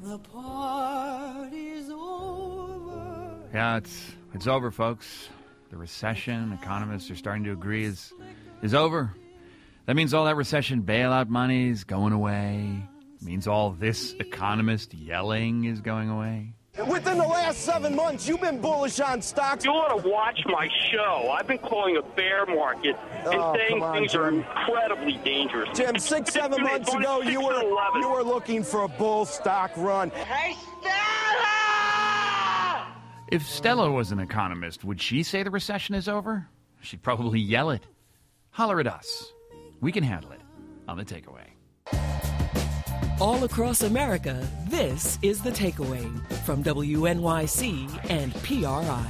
The party's over. Yeah, it's over, folks. The recession, economists are starting to agree, is over. That means all that recession bailout money is going away. It means all this economist yelling is going away. Within the last 7 months, you've been bullish on stocks. You ought to watch my show. I've been calling a bear market and saying things are incredibly dangerous. Jim, 6-7 months ago, you were looking for a bull stock run. Hey, Stella! If Stella was an economist, would she say the recession is over? She'd probably yell it. Holler at us. We can handle it on The Takeaway. All across America, this is The Takeaway from WNYC and PRI.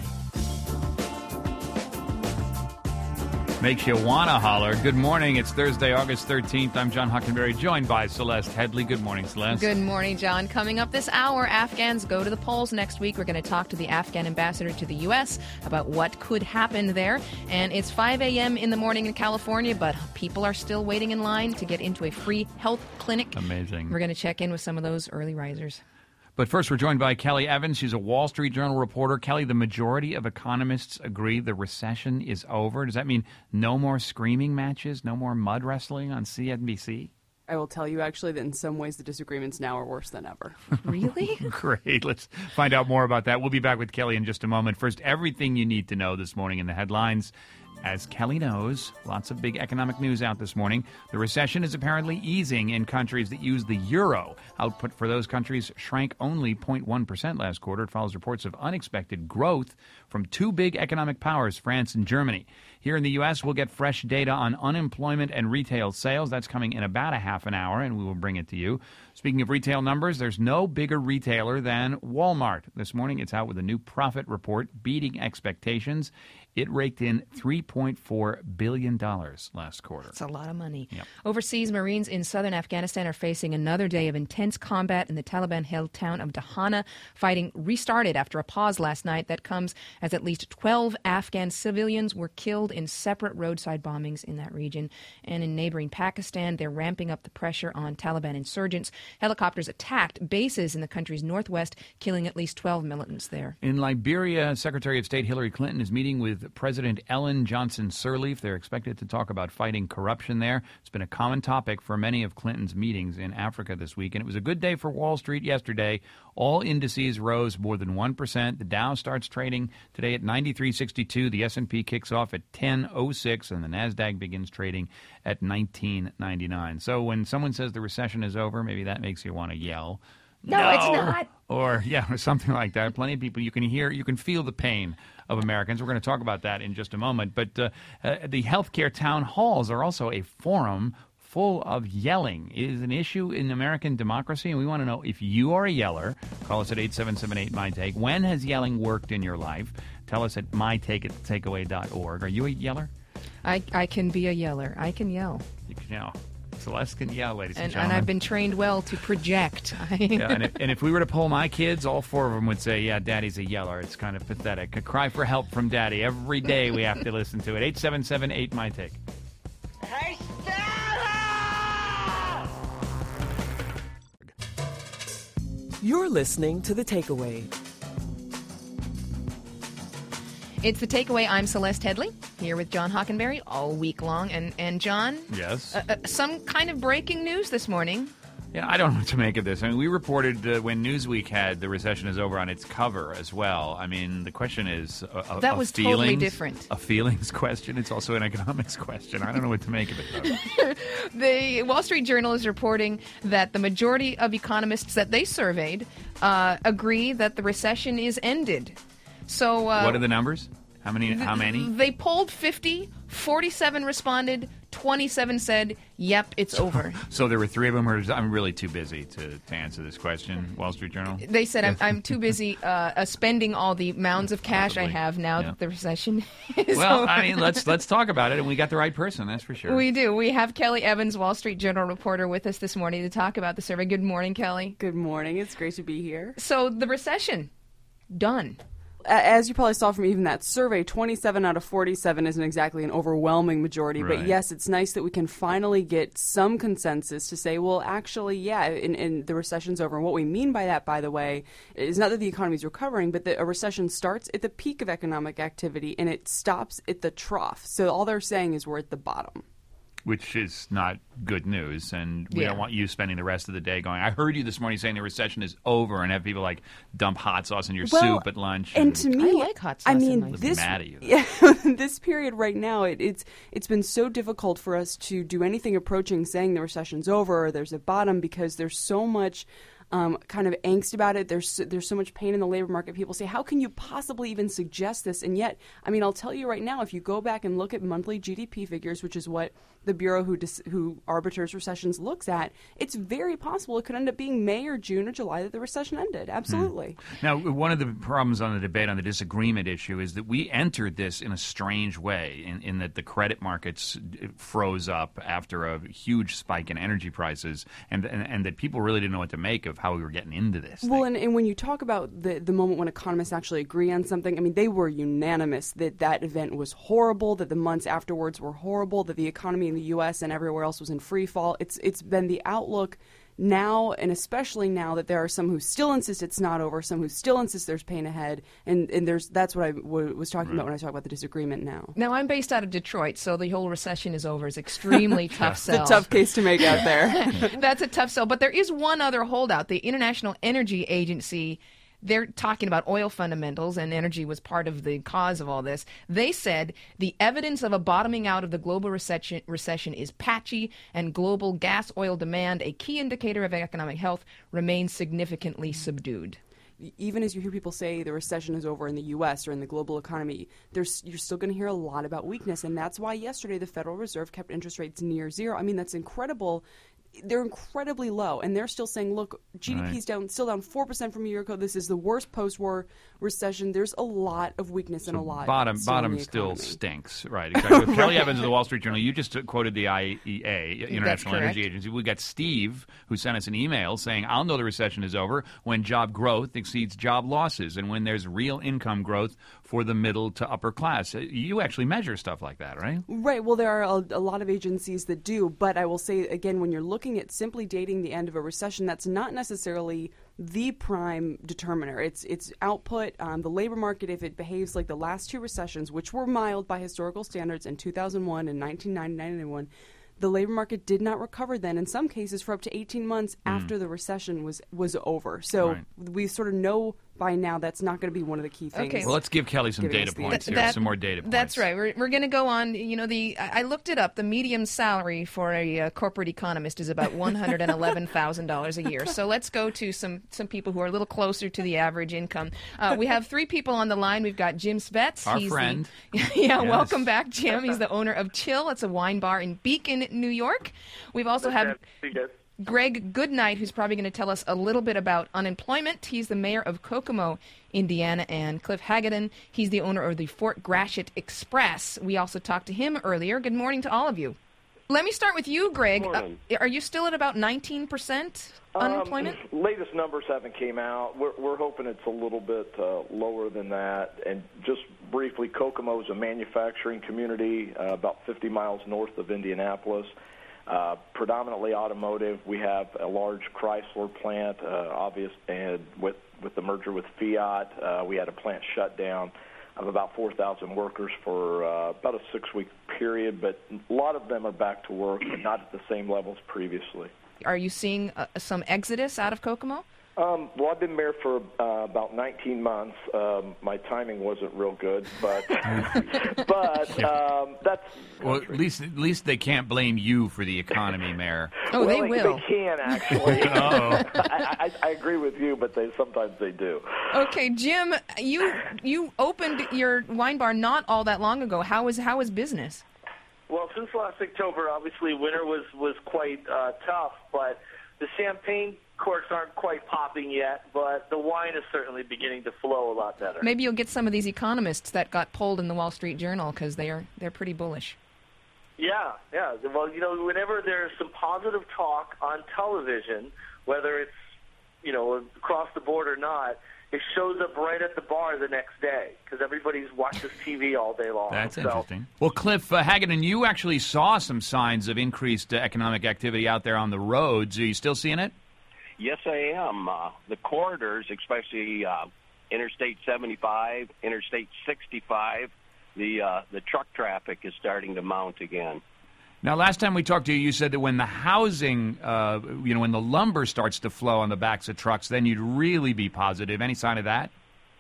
Makes you want to holler. Good morning. It's Thursday, August 13th. I'm John Hockenberry, joined by Celeste Headley. Good morning, Celeste. Good morning, John. Coming up this hour, Afghans go to the polls next week. We're going to talk to the Afghan ambassador to the U.S. about what could happen there. And it's 5 a.m. in the morning in California, but people are still waiting in line to get into a free health clinic. Amazing. We're going to check in with some of those early risers. But first, we're joined by Kelly Evans. She's a Wall Street Journal reporter. Kelly, the majority of economists agree the recession is over. Does that mean no more screaming matches, no more mud wrestling on CNBC? I will tell you, actually, that in some ways the disagreements now are worse than ever. Really? Great. Let's find out more about that. We'll be back with Kelly in just a moment. First, everything you need to know this morning in the headlines. As Kelly knows, lots of big economic news out this morning. The recession is apparently easing in countries that use the euro. Output for those countries shrank only 0.1% last quarter. It follows reports of unexpected growth from two big economic powers, France and Germany. Here in the U.S., we'll get fresh data on unemployment and retail sales. That's coming in about a half an hour, and we will bring it to you. Speaking of retail numbers, there's no bigger retailer than Walmart. This morning, it's out with a new profit report, beating expectations. It raked in $3.4 billion last quarter. That's a lot of money. Yep. Overseas, Marines in southern Afghanistan are facing another day of intense combat in the Taliban-held town of Dahana. Fighting restarted after a pause last night. That comes as at least 12 Afghan civilians were killed in separate roadside bombings in that region. And in neighboring Pakistan, they're ramping up the pressure on Taliban insurgents. Helicopters attacked bases in the country's northwest, killing at least 12 militants there. In Liberia, Secretary of State Hillary Clinton is meeting with President Ellen Johnson Sirleaf. They're expected to talk about fighting corruption there. It's been a common topic for many of Clinton's meetings in Africa this week, and it was a good day for Wall Street yesterday. All indices rose more than 1%. The Dow starts trading today at 93.62. The S&P kicks off at 10.06, and the NASDAQ begins trading at 19.99. So when someone says the recession is over, maybe that makes you want to yell. No, it's not. Or something like that. Plenty of people, you can feel the pain of Americans. We're going to talk about that in just a moment. But the healthcare town halls are also a forum full of yelling. It is an issue in American democracy, and we want to know if you are a yeller. Call us at 877-8-MY-TAKE. When has yelling worked in your life? Tell us at mytake@takeaway.org. Are you a yeller? I can be a yeller. I can yell. You can yell. Celeste can yell, ladies and gentlemen. And I've been trained well to project. Yeah, and if we were to poll my kids, all four of them would say, yeah, Daddy's a yeller. It's kind of pathetic. A cry for help from Daddy. Every day we have to listen to it. 877-8-MY-TAKE. Hey, Stella! You're listening to The Takeaway. It's The Takeaway. I'm Celeste Headley, here with John Hockenberry all week long. And John? Yes? Some kind of breaking news this morning. Yeah, I don't know what to make of this. I mean, we reported when Newsweek had the recession is over on its cover as well. I mean, the question is that was totally different. A feelings question. It's also an economics question. I don't know what to make of it, though. The Wall Street Journal is reporting that the majority of economists that they surveyed agree that the recession is ended. So what are the numbers? How many? They polled 50, 47 responded, 27 said, yep, it's over. So there were three of them who I'm really too busy to answer this question, Wall Street Journal? They said, I'm too busy spending all the mounds of cash I have now that the recession is Well, over. I mean, let's talk about it, and we got the right person, that's for sure. We do. We have Kelly Evans, Wall Street Journal reporter, with us this morning to talk about the survey. Good morning, Kelly. Good morning. It's great to be here. So the recession, done. as you probably saw from even that survey, 27 out of 47 isn't exactly an overwhelming majority. Right. But yes, it's nice that we can finally get some consensus to say, well, actually, yeah, and the recession's over. And what we mean by that, by the way, is not that the economy's recovering, but that a recession starts at the peak of economic activity and it stops at the trough. So all they're saying is we're at the bottom. Which is not good news, and we don't want you spending the rest of the day going, I heard you this morning saying the recession is over, and have people like dump hot sauce in your soup at lunch. And to me, I like hot sauce. I mean, in this mad at you. this period right now, it's been so difficult for us to do anything approaching saying the recession's over or there's a bottom because there's so much kind of angst about it. There's so much pain in the labor market. People say, how can you possibly even suggest this? And yet, I mean, I'll tell you right now, if you go back and look at monthly GDP figures, which is what the Bureau who arbiters recessions looks at, it's very possible it could end up being May or June or July that the recession ended. Absolutely. Now, one of the problems on the debate on the disagreement issue is that we entered this in a strange way in that the credit markets froze up after a huge spike in energy prices and that people really didn't know what to make of how we were getting into this. Well, and when you talk about the moment when economists actually agree on something, I mean, they were unanimous that event was horrible, that the months afterwards were horrible, that the economy in the U.S. and everywhere else was in free fall. It's been the outlook now, and especially now that there are some who still insist it's not over, some who still insist there's pain ahead, and that's what I was talking about when I talk about the disagreement now. Now, I'm based out of Detroit, so the whole recession is over is extremely tough sell. It's a tough case to make out there. That's a tough sell. But there is one other holdout. The International Energy Agency, they're talking about oil fundamentals, and energy was part of the cause of all this. They said the evidence of a bottoming out of the global recession is patchy, and global gas oil demand, a key indicator of economic health, remains significantly subdued. Even as you hear people say the recession is over in the U.S. or in the global economy, you're still going to hear a lot about weakness, and that's why yesterday the Federal Reserve kept interest rates near zero. I mean, that's incredible. They're incredibly low, and they're still saying, look, GDP's still down 4% from a year ago. This is the worst post-war recession. There's a lot of weakness and a lot. Bottom still stinks, right? Exactly. With Kelly Evans of the Wall Street Journal, you just quoted the IEA, International Energy Agency. We got Steve, who sent us an email saying, I'll know the recession is over when job growth exceeds job losses and when there's real income growth for the middle to upper class. You actually measure stuff like that, right? Right. Well, there are a lot of agencies that do, but I will say, again, when you're looking at simply dating the end of a recession, that's not necessarily the prime determiner. It's output. The labor market, if it behaves like the last two recessions, which were mild by historical standards in 2001 and 1991, the labor market did not recover then, in some cases, for up to 18 months after the recession was over. So we sort of know by now that's not going to be one of the key things. Okay. Well, let's give Kelly some data points here, some more data points. That's right. We're going to go on. You know, I looked it up. The median salary for a corporate economist is about $111,000 a year. So let's go to some people who are a little closer to the average income. We have three people on the line. We've got Jim Spetz. Our friend. Yes. Welcome back, Jim. He's the owner of Chill. It's a wine bar in Beacon, New York. We've also have Greg Goodnight, who's probably going to tell us a little bit about unemployment. He's the mayor of Kokomo, Indiana, and Cliff Hagedorn. He's the owner of the Fort Gratiot Express. We also talked to him earlier. Good morning to all of you. Let me start with you, Greg. Are you still at about 19% unemployment? Latest numbers haven't came out. We're hoping it's a little bit lower than that. And just briefly, Kokomo is a manufacturing community about 50 miles north of Indianapolis. Predominantly automotive. We have a large Chrysler plant, and with the merger with Fiat, we had a plant shut down of about 4,000 workers for about a 6-week period, but a lot of them are back to work, but not at the same levels previously. Are you seeing some exodus out of Kokomo? Well, I've been mayor for about 19 months. My timing wasn't real good, but that's well. At least they can't blame you for the economy, Mayor. Oh, they will. They can actually. I agree with you, but sometimes they do. Okay, Jim, you opened your wine bar not all that long ago. How is business? Well, since last October, obviously winter was quite tough, but the champagne corks aren't quite popping yet, but the wine is certainly beginning to flow a lot better. Maybe you'll get some of these economists that got pulled in the Wall Street Journal because they're pretty bullish. Yeah. Well, whenever there's some positive talk on television, whether it's across the board or not, it shows up right at the bar the next day because everybody's watches TV all day long. That's interesting. Well, Cliff Hagedorn, you actually saw some signs of increased economic activity out there on the roads. Are you still seeing it? Yes, I am. The corridors, especially Interstate 75, Interstate 65, the truck traffic is starting to mount again. Now, last time we talked to you, you said that when the housing, when the lumber starts to flow on the backs of trucks, then you'd really be positive. Any sign of that?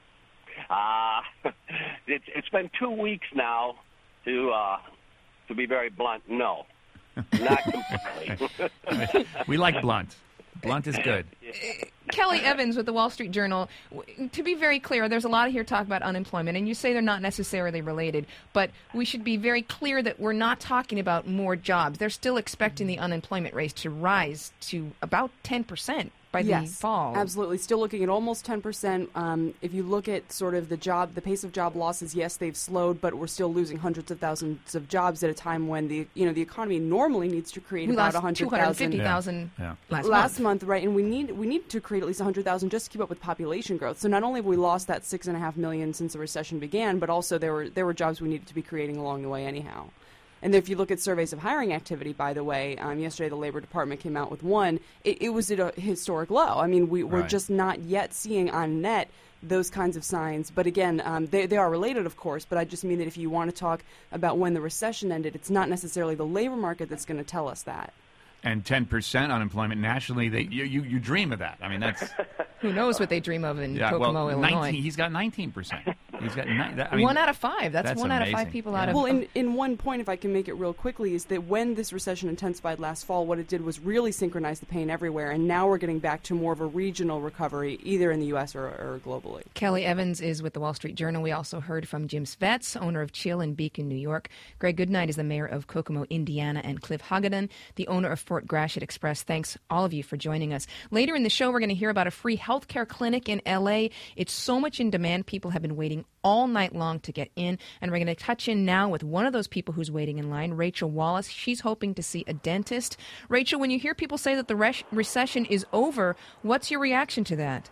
It's been 2 weeks now, to be very blunt. No, not completely. We like blunt. Blunt is good. Kelly Evans with the Wall Street Journal. To be very clear, there's a lot of here talk about unemployment, and you say they're not necessarily related, but we should be very clear that we're not talking about more jobs. They're still expecting the unemployment rate to rise to about 10% by the fall. Absolutely. Still looking at almost 10%. If you look at sort of the pace of job losses, yes, they've slowed, but we're still losing hundreds of thousands of jobs at a time when the economy normally needs to create about 100,000. 250,000 last month, right? And we need to create at least 100,000 just to keep up with population growth. So not only have we lost that 6.5 million since the recession began, but also there were jobs we needed to be creating along the way anyhow. And if you look at surveys of hiring activity, by the way, yesterday the Labor Department came out with one. It was at a historic low. I mean, we're just not yet seeing on net those kinds of signs. But again, they are related, of course, but I just mean that if you want to talk about when the recession ended, it's not necessarily the labor market that's going to tell us that. And 10% unemployment nationally, you dream of that. I mean, that's... Who knows what they dream of in Kokomo, Illinois. He's got 19%. He's got 1 out of 5. That's 1 out of 5 people out of... Well, in one point, if I can make it real quickly, is that when this recession intensified last fall, what it did was really synchronize the pain everywhere, and now we're getting back to more of a regional recovery, either in the U.S. or globally. Kelly Evans is with the Wall Street Journal. We also heard from Jim Svets, owner of Chill in Beacon, New York. Greg Goodnight is the mayor of Kokomo, Indiana, and Cliff Hagedorn, the owner of Fort Gratiot Express. Thanks, all of you, for joining us. Later in the show, we're going to hear about a free healthcare clinic in L.A. It's so much in demand, people have been waiting all night long to get in, and we're going to touch in now with one of those people who's waiting in line, Rachel Wallace. She's hoping to see a dentist. Rachel, when you hear people say that the recession is over, what's your reaction to that?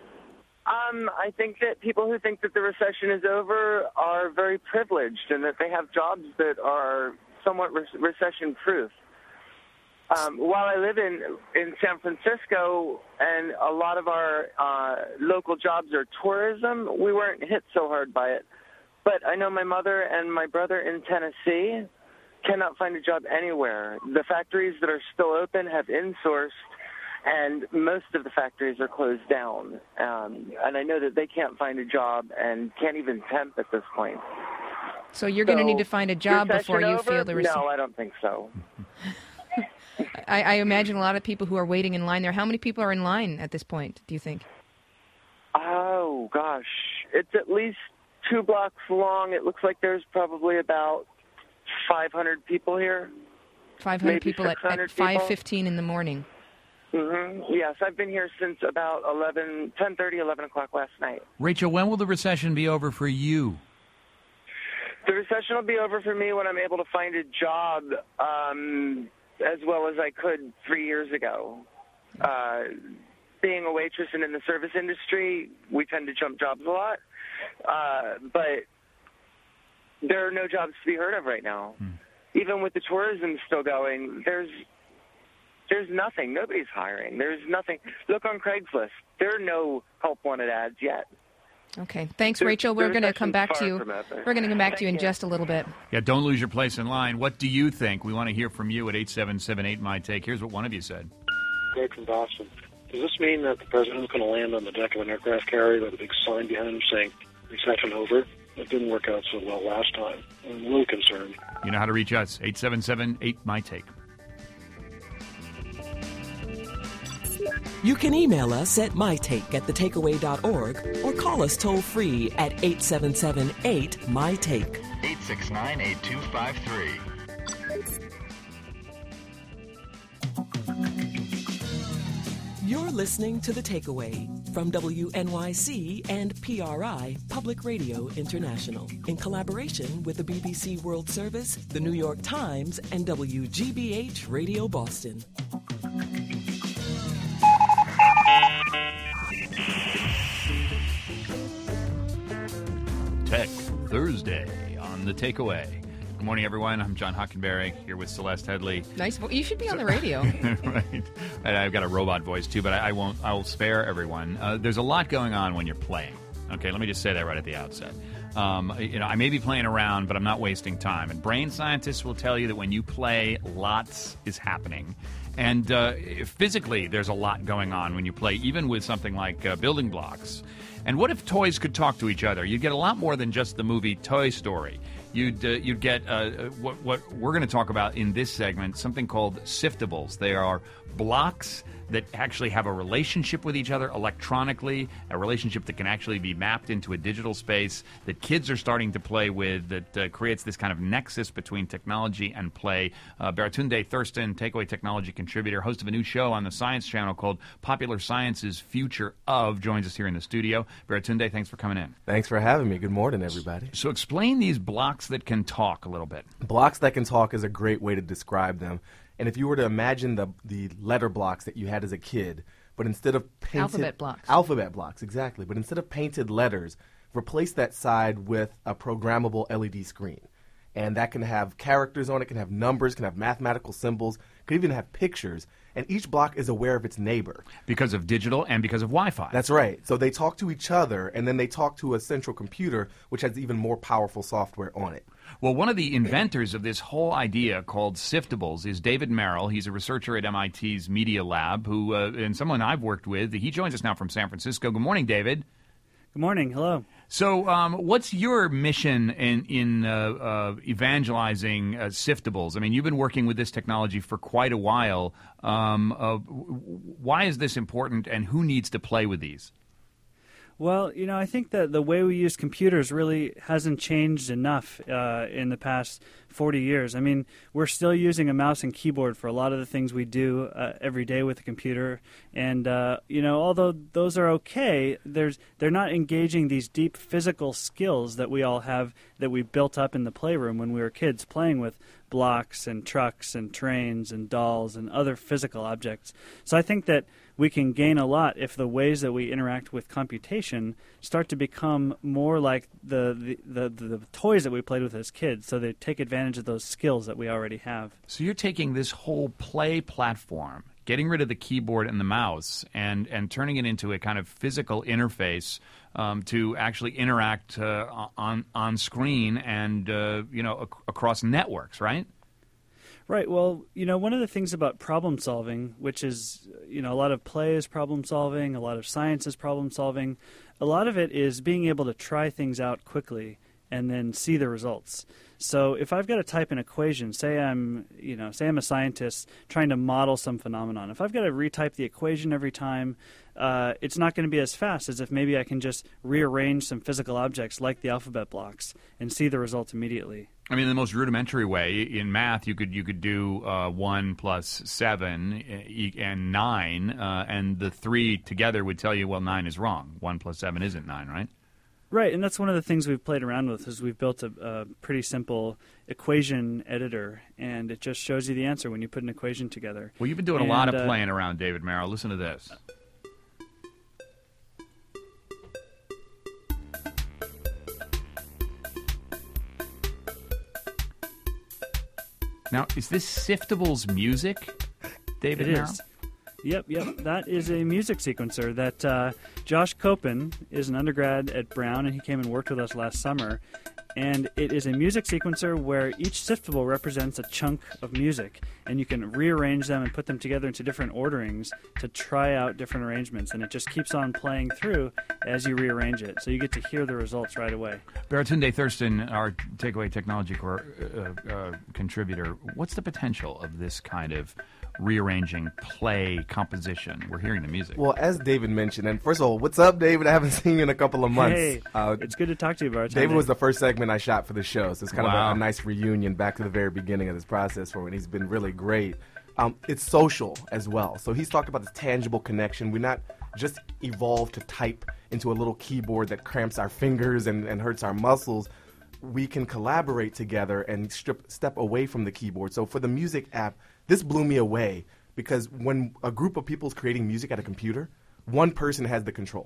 I think that people who think that the recession is over are very privileged and that they have jobs that are somewhat recession-proof. While I live in San Francisco and a lot of our local jobs are tourism, we weren't hit so hard by it. But I know my mother and my brother in Tennessee cannot find a job anywhere. The factories that are still open have insourced, and most of the factories are closed down. And I know that they can't find a job and can't even temp at this point. So you're going to need to find a job before you feel the recession? No, I don't think so. I imagine a lot of people who are waiting in line there. How many people are in line at this point, do you think? Oh, gosh. It's at least 2 blocks long. It looks like there's probably about 500 people here. 500 people at 5:15 in the morning. Mm-hmm. Yes, I've been here since about 10:30, 11 o'clock last night. Rachel, when will the recession be over for you? The recession will be over for me when I'm able to find a job as well as I could 3 years ago. Being a waitress and in the service industry, we tend to jump jobs a lot. But there are no jobs to be heard of right now. Even with the tourism still going, there's nothing. Nobody's hiring. There's nothing. Look on Craigslist. There are no help wanted ads yet. Okay. Thanks, Rachel. We're going to come back to you. We're going to come back to you in just a little bit. Yeah, don't lose your place in line. What do you think? We want to hear from you at 877-8-MY-TAKE. Here's what one of you said. Greg from Boston. Does this mean that the president's going to land on the deck of an aircraft carrier with a big sign behind him saying, recession over? It didn't work out so well last time. I'm a little concerned. You know how to reach us. 877-8-MY-TAKE. You can email us at mytake@thetakeaway.org or call us toll-free at 877-8-MY-TAKE. 869-8253. You're listening to The Takeaway from WNYC and PRI Public Radio International in collaboration with the BBC World Service, the New York Times, and WGBH Radio Boston. on The Takeaway. Good morning, everyone. I'm John Hockenberry here with Celeste Headley. Nice. You should be on the radio. Right. And I've got a robot voice, too, but I won't. I will spare everyone. There's a lot going on when you're playing. Okay, let me just say that right at the outset. I may be playing around, but I'm not wasting time. And brain scientists will tell you that when you play, lots is happening. And physically, there's a lot going on when you play, even with something like building blocks. And what if toys could talk to each other? You'd get a lot more than just the movie Toy Story. You'd get what we're going to talk about in this segment, something called siftables. They are blocks that actually have a relationship with each other electronically, a relationship that can actually be mapped into a digital space that kids are starting to play with, that creates this kind of nexus between technology and play. Baratunde Thurston, Takeaway Technology contributor, host of a new show on the Science Channel called Popular Science's Future Of, joins us here in the studio. Baratunde, thanks for coming in. Thanks for having me. Good morning, everybody. So explain these blocks that can talk a little bit. Blocks that can talk is a great way to describe them. And if you were to imagine the letter blocks that you had as a kid, but instead of painted... Alphabet blocks. Alphabet blocks, exactly. But instead of painted letters, replace that side with a programmable LED screen. And that can have characters on it, can have numbers, can have mathematical symbols, can even have pictures. And each block is aware of its neighbor. Because of digital and because of Wi-Fi. That's right. So they talk to each other, and then they talk to a central computer, which has even more powerful software on it. Well, one of the inventors of this whole idea called siftables is David Merrill. He's a researcher at MIT's Media Lab, who and someone I've worked with. He joins us now from San Francisco. Good morning, David. Good morning. Hello. So what's your mission in evangelizing siftables? I mean, you've been working with this technology for quite a while. Why is this important, and who needs to play with these? Well, I think that the way we use computers really hasn't changed enough in the past 40 years. I mean, we're still using a mouse and keyboard for a lot of the things we do every day with a computer. And, although those are okay, they're not engaging these deep physical skills that we all have, that we built up in the playroom when we were kids, playing with blocks and trucks and trains and dolls and other physical objects. So I think that we can gain a lot if the ways that we interact with computation start to become more like the toys that we played with as kids, so they take advantage of those skills that we already have. So you're taking this whole play platform, getting rid of the keyboard and the mouse, and turning it into a kind of physical interface to actually interact on screen and across networks, right? Right. Well, one of the things about problem solving, which is, a lot of play is problem solving, a lot of science is problem solving, a lot of it is being able to try things out quickly and then see the results. So if I've got to type an equation, say I'm a scientist trying to model some phenomenon. If I've got to retype the equation every time, it's not going to be as fast as if maybe I can just rearrange some physical objects like the alphabet blocks and see the result immediately. I mean, in the most rudimentary way, in math, you could do 1 plus 7 and 9, and the 3 together would tell you, well, 9 is wrong. 1 plus 7 isn't 9, right? Right, and that's one of the things we've played around with, is we've built a pretty simple equation editor, and it just shows you the answer when you put an equation together. Well, you've been doing a lot of playing around, David Merrill. Listen to this. Now, is this Siftables music, David Merrill? It is. Yep. That is a music sequencer that Josh Copen is an undergrad at Brown, and he came and worked with us last summer. And it is a music sequencer where each siftable represents a chunk of music, and you can rearrange them and put them together into different orderings to try out different arrangements, and it just keeps on playing through as you rearrange it, so you get to hear the results right away. Baratunde Thurston, our Takeaway Technology contributor, what's the potential of this kind of rearranging play composition? We're hearing the music. Well, as David mentioned, and first of all, what's up, David? I haven't seen you in a couple of months. Hey, it's good to talk to you, Baratunde. David was the first segment I shot for the show, so it's kind of a nice reunion back to the very beginning of this process for him, and he's been really great. It's social as well. So he's talked about this tangible connection. We're not just evolved to type into a little keyboard that cramps our fingers and hurts our muscles. We can collaborate together and step away from the keyboard. So for the music app, this blew me away, because when a group of people is creating music at a computer, one person has the controls.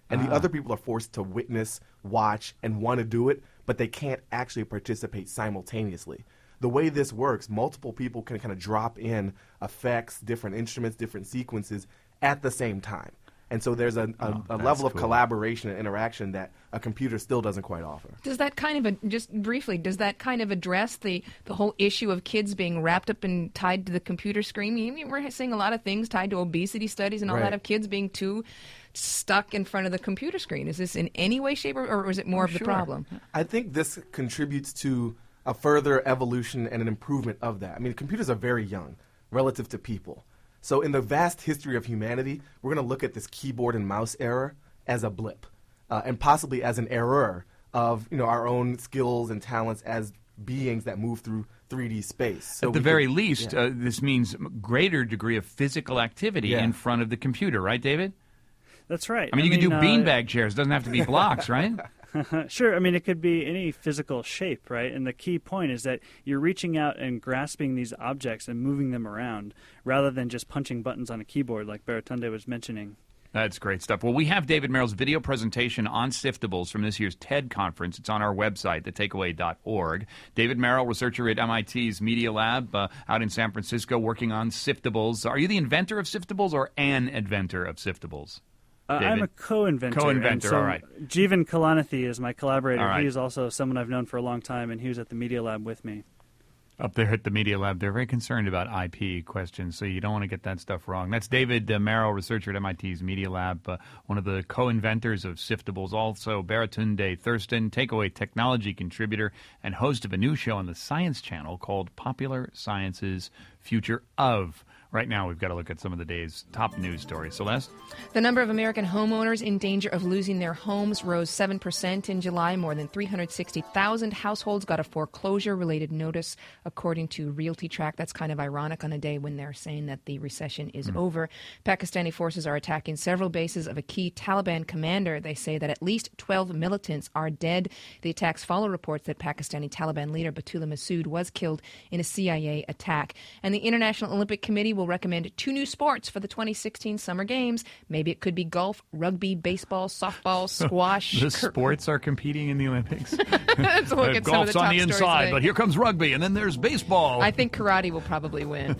And the other people are forced to witness, watch, and want to do it, but they can't actually participate simultaneously. The way this works, multiple people can kind of drop in effects, different instruments, different sequences at the same time. And so there's a level of collaboration and interaction that a computer still doesn't quite offer. Does that kind of, just briefly, does that kind of address the whole issue of kids being wrapped up and tied to the computer screen? We're seeing a lot of things tied to obesity studies and all that of kids being too stuck in front of the computer screen. Is this in any way, shape, or is it more of the problem? I think this contributes to a further evolution and an improvement of that. I mean, computers are very young relative to people. So in the vast history of humanity, we're going to look at this keyboard and mouse era as a blip, and possibly as an error of our own skills and talents as beings that move through 3D space. So at the very least, this means greater degree of physical activity in front of the computer, right, David? That's right. I mean, you can do beanbag chairs. It doesn't have to be blocks, right? Sure. I mean, it could be any physical shape, right? And the key point is that you're reaching out and grasping these objects and moving them around rather than just punching buttons on a keyboard like Baratunde was mentioning. That's great stuff. Well, we have David Merrill's video presentation on Siftables from this year's TED conference. It's on our website, thetakeaway.org. David Merrill, researcher at MIT's Media Lab out in San Francisco, working on Siftables. Are you the inventor of Siftables or an inventor of Siftables? I'm a co-inventor. Co-inventor, all right. Jeevan Kalanathy is my collaborator. All right. He is also someone I've known for a long time, and he was at the Media Lab with me. Up there at the Media Lab, they're very concerned about IP questions, so you don't want to get that stuff wrong. That's David Merrill, researcher at MIT's Media Lab, one of the co-inventors of Siftables, also Baratunde Thurston, Takeaway Technology contributor, and host of a new show on the Science Channel called Popular Science's Future of. Right now, we've got to look at some of the day's top news stories. Celeste? The number of American homeowners in danger of losing their homes rose 7% in July. More than 360,000 households got a foreclosure-related notice, according to Realty Track. That's kind of ironic on a day when they're saying that the recession is over. Pakistani forces are attacking several bases of a key Taliban commander. They say that at least 12 militants are dead. The attacks follow reports that Pakistani Taliban leader Batul Masood was killed in a CIA attack. And the International Olympic Committee will recommend 2 new sports for the 2016 Summer Games. Maybe it could be golf, rugby, baseball, softball, squash. The sports are competing in the Olympics. Let's look at some of the Golf's top on the inside, today. but here comes rugby, and then there's baseball. I think karate will probably win.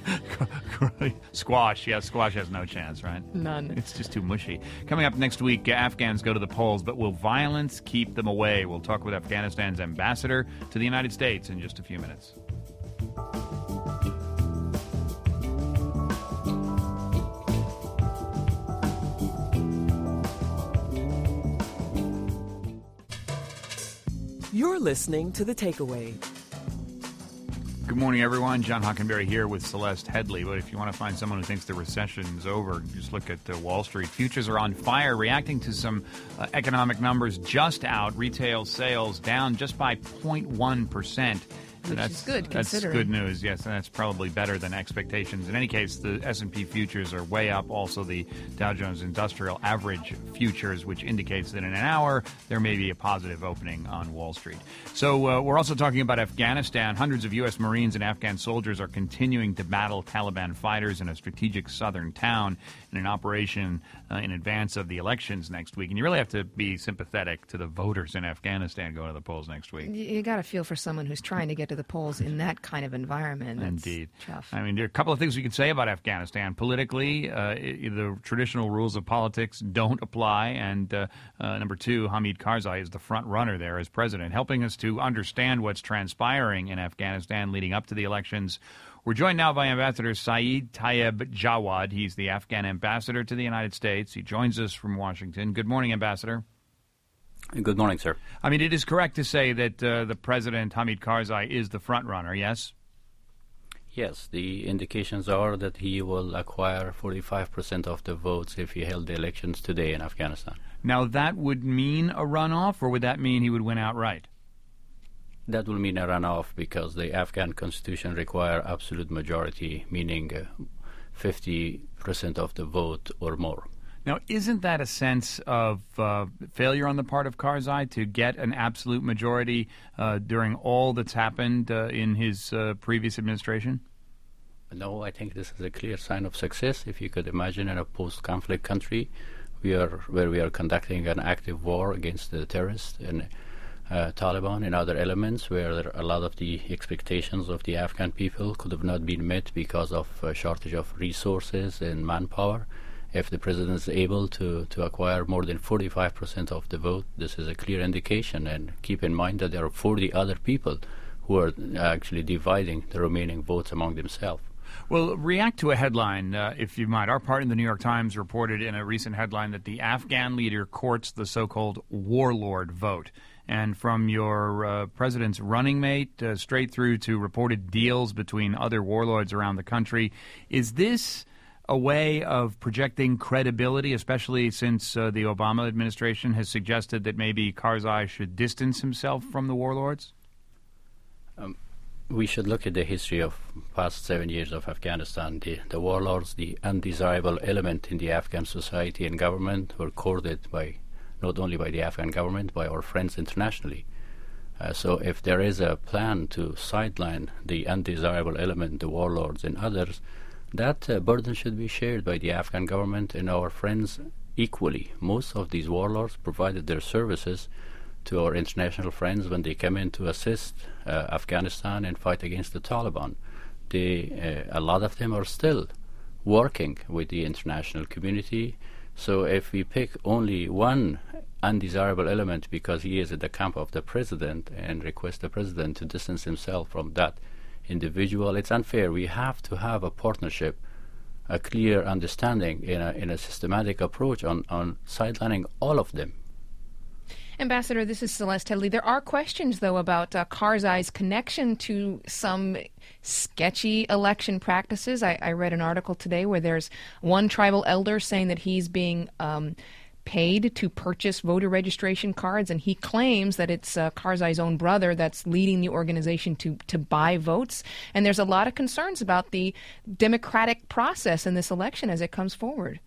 Squash, squash has no chance, right? None. It's just too mushy. Coming up next week, Afghans go to the polls, but will violence keep them away? We'll talk with Afghanistan's ambassador to the United States in just a few minutes. You're listening to The Takeaway. Good morning, everyone. John Hockenberry here with Celeste Headley. But if you want to find someone who thinks the recession's over, just look at Wall Street. Futures are on fire, reacting to some economic numbers just out. Retail sales down just by 0.1%. Which is good, considering. That's good news, yes, and that's probably better than expectations. In any case, the S&P futures are way up. Also, the Dow Jones Industrial Average futures, which indicates that in an hour there may be a positive opening on Wall Street. So we're also talking about Afghanistan. Hundreds of U.S. Marines and Afghan soldiers are continuing to battle Taliban fighters in a strategic southern town in an operation in advance of the elections next week. And you really have to be sympathetic to the voters in Afghanistan going to the polls next week. You got to feel for someone who's trying to get to the polls in that kind of environment. That's Indeed. tough. I mean, there are a couple of things we can say about Afghanistan. Politically, the traditional rules of politics don't apply. And number two, Hamid Karzai is the front runner there as president, helping us to understand what's transpiring in Afghanistan leading up to the elections. We're joined now by Ambassador Saeed Tayyib Jawad. He's the Afghan ambassador to the United States. He joins us from Washington. Good morning, Ambassador. Good morning, sir. I mean, it is correct to say that the president, Hamid Karzai, is the front runner, yes? Yes, the indications are that he will acquire 45% of the votes if he held the elections today in Afghanistan. Now, that would mean a runoff, or would that mean he would win outright? That will mean a runoff because the Afghan constitution requires absolute majority, meaning 50% of the vote or more. Now, isn't that a sense of failure on the part of Karzai to get an absolute majority during all that's happened in his previous administration? No, I think this is a clear sign of success. If you could imagine in a post-conflict country where we are conducting an active war against the terrorists and Taliban and other elements, where there are a lot of the expectations of the Afghan people could have not been met because of a shortage of resources and manpower. If the president is able to acquire more than 45% of the vote, this is a clear indication. And keep in mind that there are 40 other people who are actually dividing the remaining votes among themselves. Well, react to a headline, if you might. Our partner in the New York Times reported in a recent headline that the Afghan leader courts the so-called warlord vote. And from your president's running mate straight through to reported deals between other warlords around the country, is this a way of projecting credibility, especially since the Obama administration has suggested that maybe Karzai should distance himself from the warlords? We should look at the history of past 7 years of Afghanistan. The warlords, the undesirable element in the Afghan society and government, were courted by not only by the Afghan government, by our friends internationally. So if there is a plan to sideline the undesirable element, the warlords and others, that burden should be shared by the Afghan government and our friends equally. Most of these warlords provided their services to our international friends when they come in to assist Afghanistan and fight against the Taliban. A lot of them are still working with the international community. So if we pick only one undesirable element because he is at the camp of the president and request the president to distance himself from that individual, it's unfair. We have to have a partnership, a clear understanding in a systematic approach on sidelining all of them. Ambassador, this is Celeste Headley. There are questions, though, about Karzai's connection to some sketchy election practices. I read an article today where there's one tribal elder saying that he's being paid to purchase voter registration cards, and he claims that it's Karzai's own brother that's leading the organization to buy votes. And there's a lot of concerns about the democratic process in this election as it comes forward.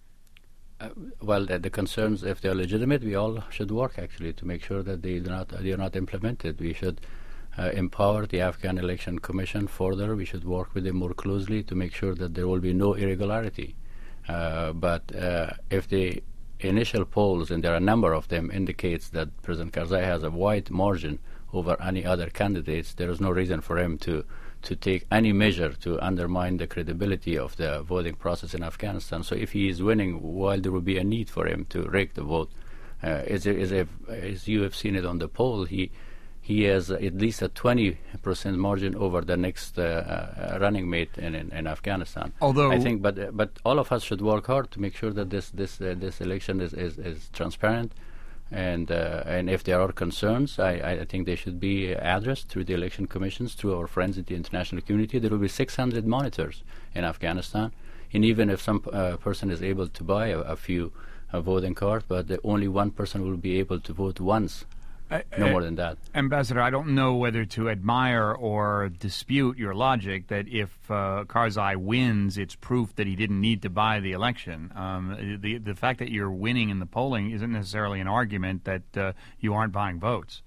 Well, the concerns, if they're legitimate, we all should work actually to make sure that they are not implemented. We should empower the Afghan Election Commission further. We should work with them more closely to make sure that there will be no irregularity. But if the initial polls, and there are a number of them, indicates that President Karzai has a wide margin over any other candidates, there is no reason for him to take any measure to undermine the credibility of the voting process in Afghanistan. So if he is winning, while there will be a need for him to rig the vote, as you have seen it on the poll, he has at least a 20% margin over the next running mate in Afghanistan. Although I think, but all of us should work hard to make sure that this election is transparent. And if there are concerns, I think they should be addressed through the election commissions, through our friends in the international community. There will be 600 monitors in Afghanistan, and even if some person is able to buy a few voting cards, but only one person will be able to vote once. No more than that. Ambassador, I don't know whether to admire or dispute your logic that if Karzai wins, it's proof that he didn't need to buy the election. The fact that you're winning in the polling isn't necessarily an argument that you aren't buying votes.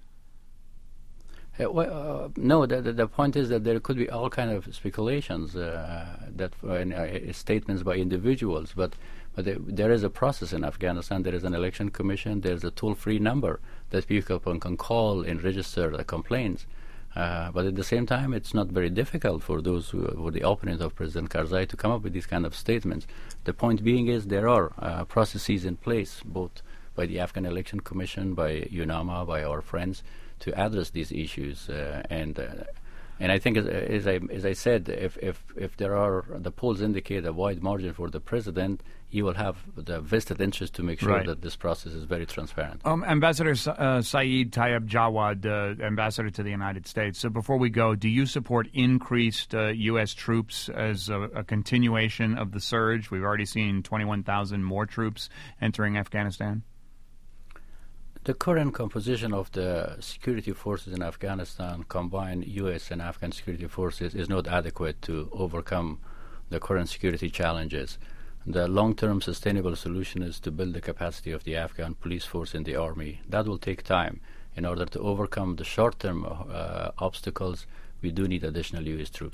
No, the point is that there could be all kind of speculations, statements by individuals, but there is a process in Afghanistan. There is an election commission. There is a toll-free number that people can call and register the complaints. But at the same time, it's not very difficult for those who were the opponent of President Karzai to come up with these kind of statements. The point being is there are processes in place, both by the Afghan Election Commission, by UNAMA, by our friends, to address these issues. And I think, as I said, if there are, the polls indicate a wide margin for the president, he will have the vested interest to make sure that this process is very transparent. Ambassador Saeed Tayyab Jawad, Ambassador to the United States. So before we go, do you support increased U.S. troops as a continuation of the surge? We've already seen 21,000 more troops entering Afghanistan. The current composition of the security forces in Afghanistan, combined U.S. and Afghan security forces, is not adequate to overcome the current security challenges. The long-term sustainable solution is to build the capacity of the Afghan police force and the army. That will take time. In order to overcome the short-term obstacles, we do need additional U.S. troops.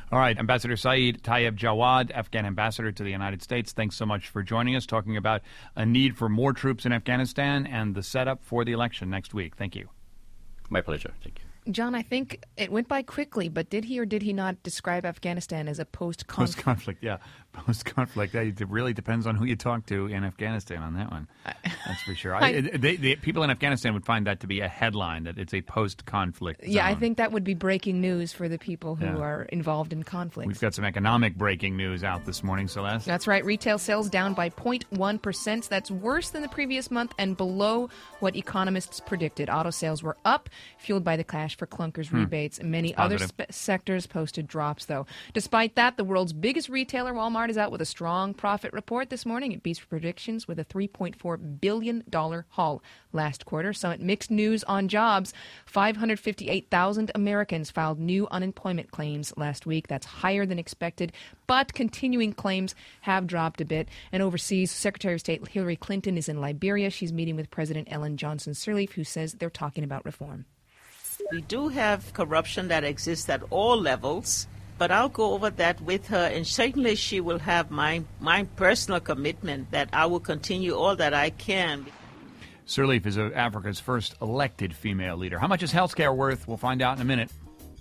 All right, Ambassador Saeed Tayyib Jawad, Afghan ambassador to the United States, thanks so much for joining us, talking about a need for more troops in Afghanistan and the setup for the election next week. Thank you. My pleasure. Thank you. John, I think it went by quickly, but did he or did he not describe Afghanistan as a post-conflict? Post-conflict, yeah. Post-conflict. It really depends on who you talk to in Afghanistan on that one. That's for sure. People in Afghanistan would find that to be a headline, that it's a post-conflict zone. Yeah, I think that would be breaking news for the people who are involved in conflict. We've got some economic breaking news out this morning, Celeste. That's right. Retail sales down by 0.1%. That's worse than the previous month and below what economists predicted. Auto sales were up, fueled by the cash for clunkers rebates. Many other sectors posted drops, though. Despite that, the world's biggest retailer, Walmart, is out with a strong profit report this morning. It beats predictions with a $3.4 billion haul last quarter. Some mixed news on jobs. 558,000 Americans filed new unemployment claims last week. That's higher than expected, but continuing claims have dropped a bit. And overseas, Secretary of State Hillary Clinton is in Liberia. She's meeting with President Ellen Johnson Sirleaf, who says they're talking about reform. We do have corruption that exists at all levels, but I'll go over that with her, and certainly she will have my personal commitment that I will continue all that I can. Sirleaf is Africa's first elected female leader. How much is health care worth? We'll find out in a minute.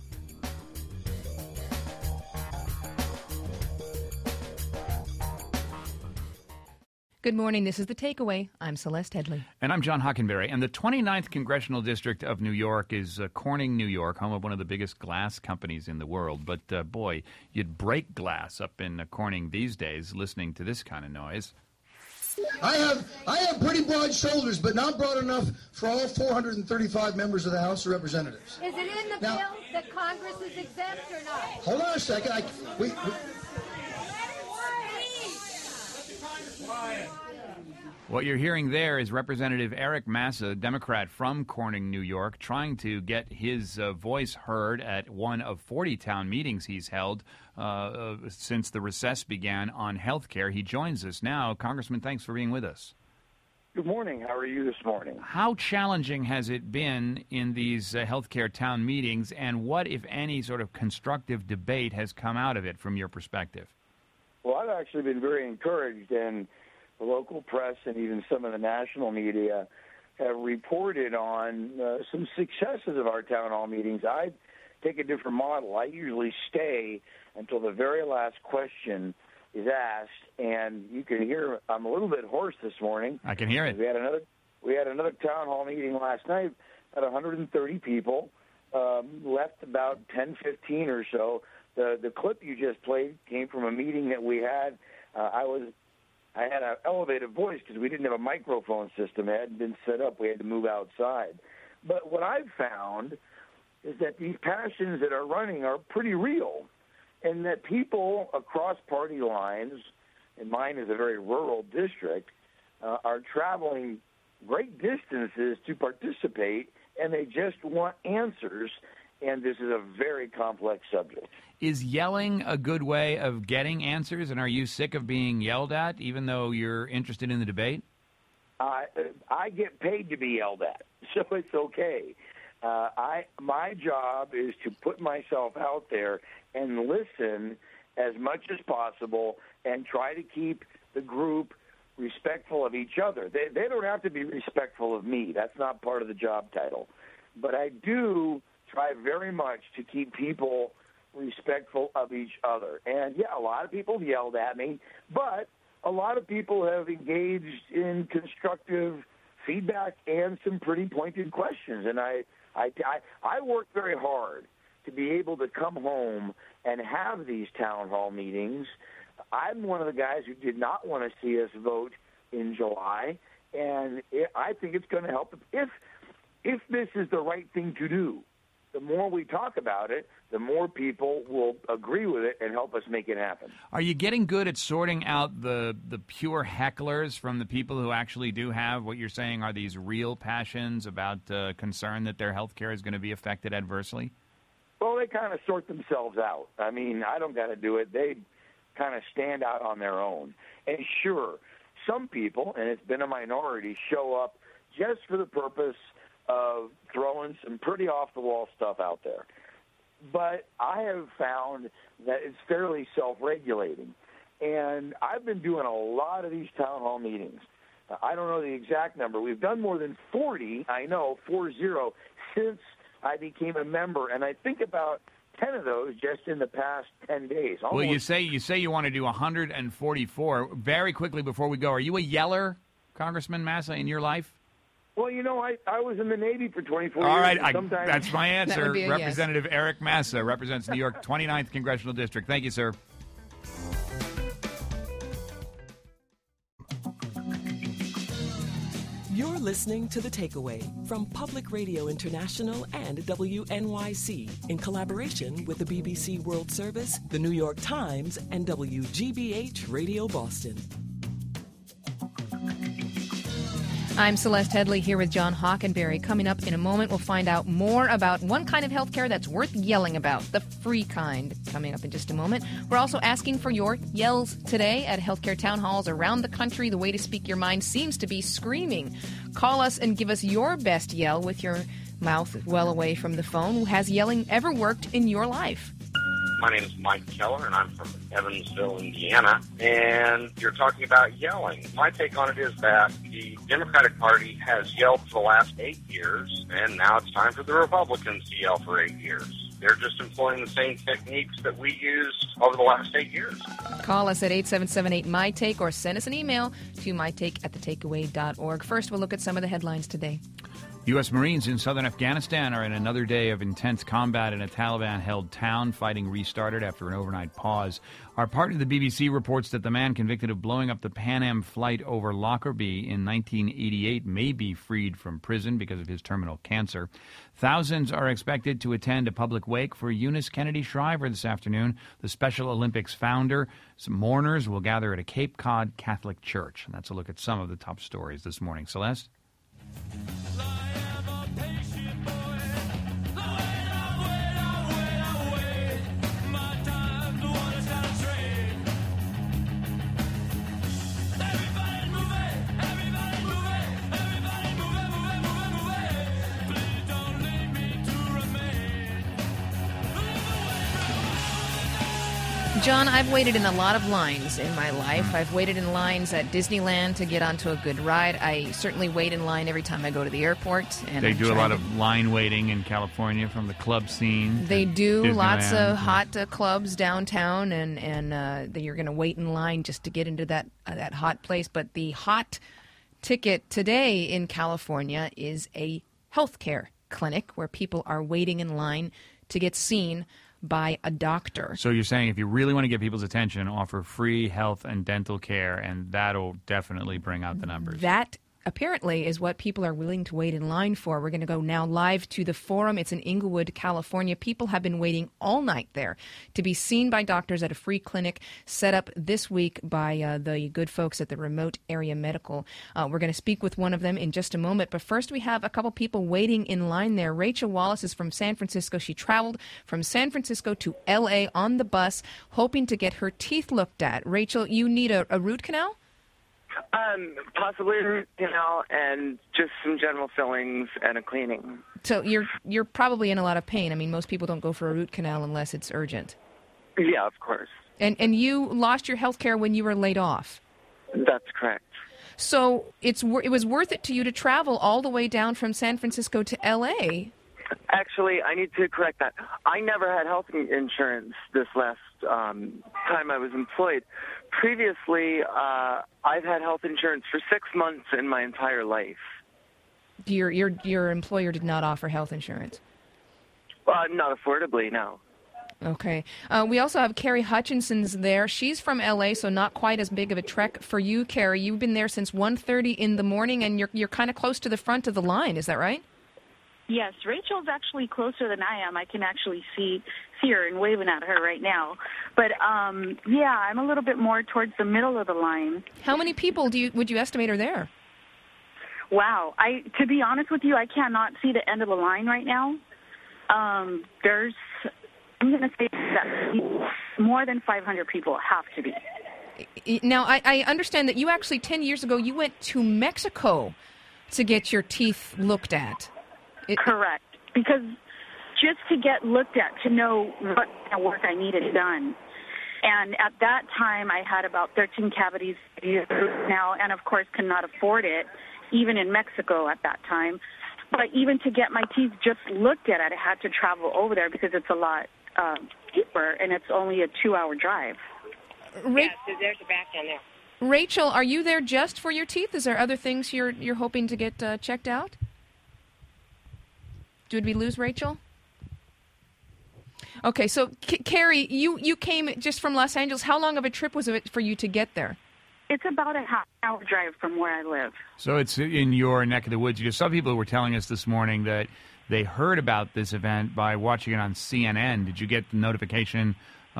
Good morning. This is The Takeaway. I'm Celeste Headley. And I'm John Hockenberry. And the 29th Congressional District of New York is Corning, New York, home of one of the biggest glass companies in the world. But, boy, you'd break glass up in Corning these days listening to this kind of noise. I have pretty broad shoulders, but not broad enough for all 435 members of the House of Representatives. Is it in the bill that Congress is exempt or not? Hold on a second. What you're hearing there is Representative Eric Massa, Democrat from Corning, New York, trying to get his voice heard at one of 40 town meetings he's held since the recess began on health care. He joins us now. Congressman, thanks for being with us. Good morning. How are you this morning? How challenging has it been in these healthcare town meetings, and what, if any, sort of constructive debate has come out of it from your perspective? Well, I've actually been very encouraged, and the local press and even some of the national media have reported on some successes of our town hall meetings. I take a different model. I usually stay until the very last question is asked, and you can hear I'm a little bit hoarse this morning. I can hear it. We had another town hall meeting last night at 130 people, left about 10-15 or so. The clip you just played came from a meeting that we had. I had an elevated voice because we didn't have a microphone system. It hadn't been set up. We had to move outside. But what I've found is that these passions that are running are pretty real, and that people across party lines, and mine is a very rural district, are traveling great distances to participate, and they just want answers, and this is a very complex subject. Is yelling a good way of getting answers, and are you sick of being yelled at, even though you're interested in the debate? I get paid to be yelled at, so it's okay. My job is to put myself out there and listen as much as possible and try to keep the group respectful of each other. They don't have to be respectful of me. That's not part of the job title. But I do try very much to keep people respectful of each other. And, yeah, a lot of people yelled at me, but a lot of people have engaged in constructive feedback and some pretty pointed questions. And I work very hard to be able to come home and have these town hall meetings. I'm one of the guys who did not want to see us vote in July, and I think it's going to help. If this is the right thing to do, the more we talk about it, the more people will agree with it and help us make it happen. Are you getting good at sorting out the pure hecklers from the people who actually do have what you're saying are these real passions about concern that their health care is going to be affected adversely? Well, they kind of sort themselves out. I mean, I don't got to do it. They kind of stand out on their own. And sure, some people, and it's been a minority, show up just for the purpose of throwing some pretty off-the-wall stuff out there. but I have found that it's fairly self-regulating. And I've been doing a lot of these town hall meetings. I don't know the exact number. We've done more than 40, 40, since I became a member. And I think about 10 of those just in the past 10 days. Almost. Well, you say you want to do 144. Very quickly before we go, are you a yeller, Congressman Massa, in your life? Well, I was in the Navy for 24 All years. right, that's my answer. That Representative Eric Massa represents New York 29th Congressional District. Thank you, sir. You're listening to The Takeaway from Public Radio International and WNYC in collaboration with the BBC World Service, the New York Times, and WGBH Radio Boston. I'm Celeste Headley here with John Hockenberry. Coming up in a moment, we'll find out more about one kind of health care that's worth yelling about, the free kind, coming up in just a moment. We're also asking for your yells today at healthcare town halls around the country. The way to speak your mind seems to be screaming. Call us and give us your best yell with your mouth well away from the phone. Has yelling ever worked in your life? My name is Mike Keller, and I'm from Evansville, Indiana, and you're talking about yelling. My take on it is that the Democratic Party has yelled for the last 8 years, and now it's time for the Republicans to yell for 8 years. They're just employing the same techniques that we used over the last 8 years. Call us at 877-8-MY-TAKE or send us an email to mytake@thetakeaway.org. First, we'll look at some of the headlines today. U.S. Marines in southern Afghanistan are in another day of intense combat in a Taliban-held town. Fighting restarted after an overnight pause. Our partner, the BBC, reports that the man convicted of blowing up the Pan Am flight over Lockerbie in 1988 may be freed from prison because of his terminal cancer. Thousands are expected to attend a public wake for Eunice Kennedy Shriver this afternoon, the Special Olympics founder. Some mourners will gather at a Cape Cod Catholic church. And that's a look at some of the top stories this morning. Celeste? John, I've waited in a lot of lines in my life. I've waited in lines at Disneyland to get onto a good ride. I certainly wait in line every time I go to the airport. And they do a lot of line waiting in California from the club scene. They do. Disneyland. Lots of hot clubs downtown, and you're going to wait in line just to get into that hot place. But the hot ticket today in California is a healthcare clinic where people are waiting in line to get seen by a doctor. So you're saying if you really want to get people's attention, offer free health and dental care, and that'll definitely bring out the numbers. That apparently is what people are willing to wait in line for. We're going to go now live to the Forum. It's in Inglewood, California. People have been waiting all night there to be seen by doctors at a free clinic set up this week by the good folks at the Remote Area Medical. We're going to speak with one of them in just a moment. But first, we have a couple people waiting in line there. Rachel Wallace is from San Francisco. She traveled from San Francisco to L.A. on the bus, hoping to get her teeth looked at. Rachel, you need a root canal? Possibly a root canal and just some general fillings and a cleaning. So you're probably in a lot of pain. I mean, most people don't go for a root canal unless it's urgent. Yeah, of course. And you lost your health care when you were laid off. That's correct. So it was worth it to you to travel all the way down from San Francisco to L.A. Actually, I need to correct that. I never had health insurance this last time I was employed. Previously, I've had health insurance for 6 months in my entire life. Your employer did not offer health insurance? Not affordably, no. Okay. We also have Carrie Hutchinson's there. She's from L.A., so not quite as big of a trek for you, Carrie. You've been there since 1:30 in the morning, and you're kind of close to the front of the line. Is that right? Yes, Rachel's actually closer than I am. I can actually see her and waving at her right now. But, yeah, I'm a little bit more towards the middle of the line. How many people would you estimate are there? Wow. To be honest with you, I cannot see the end of the line right now. I'm going to say that more than 500 people have to be. Now, I understand that you actually, 10 years ago, you went to Mexico to get your teeth looked at. Correct. Because just to get looked at, to know what kind of work I needed done. And at that time, I had about 13 cavities now, and of course could not afford it, even in Mexico at that time. But even to get my teeth just looked at, I had to travel over there because it's a lot cheaper, and it's only a 2-hour drive. So there's a back down there. Rachel, are you there just for your teeth? Is there other things you're hoping to get checked out? Did we lose Rachel? Okay, so Carrie, you came just from Los Angeles. How long of a trip was it for you to get there? It's about a half-hour drive from where I live. So it's in your neck of the woods. Some people were telling us this morning that they heard about this event by watching it on CNN. Did you get the notification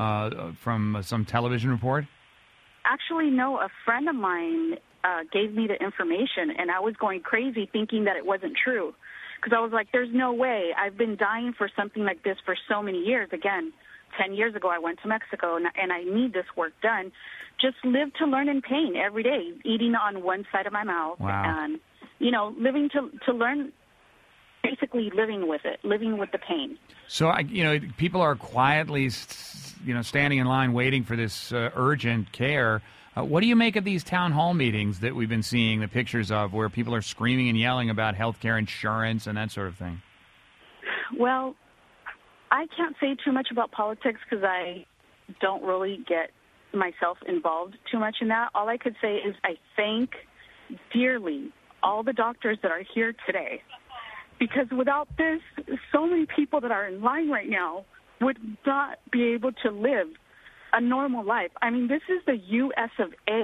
from some television report? Actually, no. A friend of mine gave me the information, and I was going crazy thinking that it wasn't true. Because I was like, there's no way. I've been dying for something like this for so many years. Again, 10 years ago, I went to Mexico, and I need this work done. Just live to learn in pain every day, eating on one side of my mouth. Wow. And, living to learn, basically living with it, living with the pain. So, people are quietly, standing in line waiting for this urgent care. What do you make of these town hall meetings that we've been seeing the pictures of where people are screaming and yelling about health care insurance and that sort of thing? Well, I can't say too much about politics because I don't really get myself involved too much in that. All I could say is I thank dearly all the doctors that are here today, because without this, so many people that are in line right now would not be able to live a normal life. I mean, this is the U.S. of A.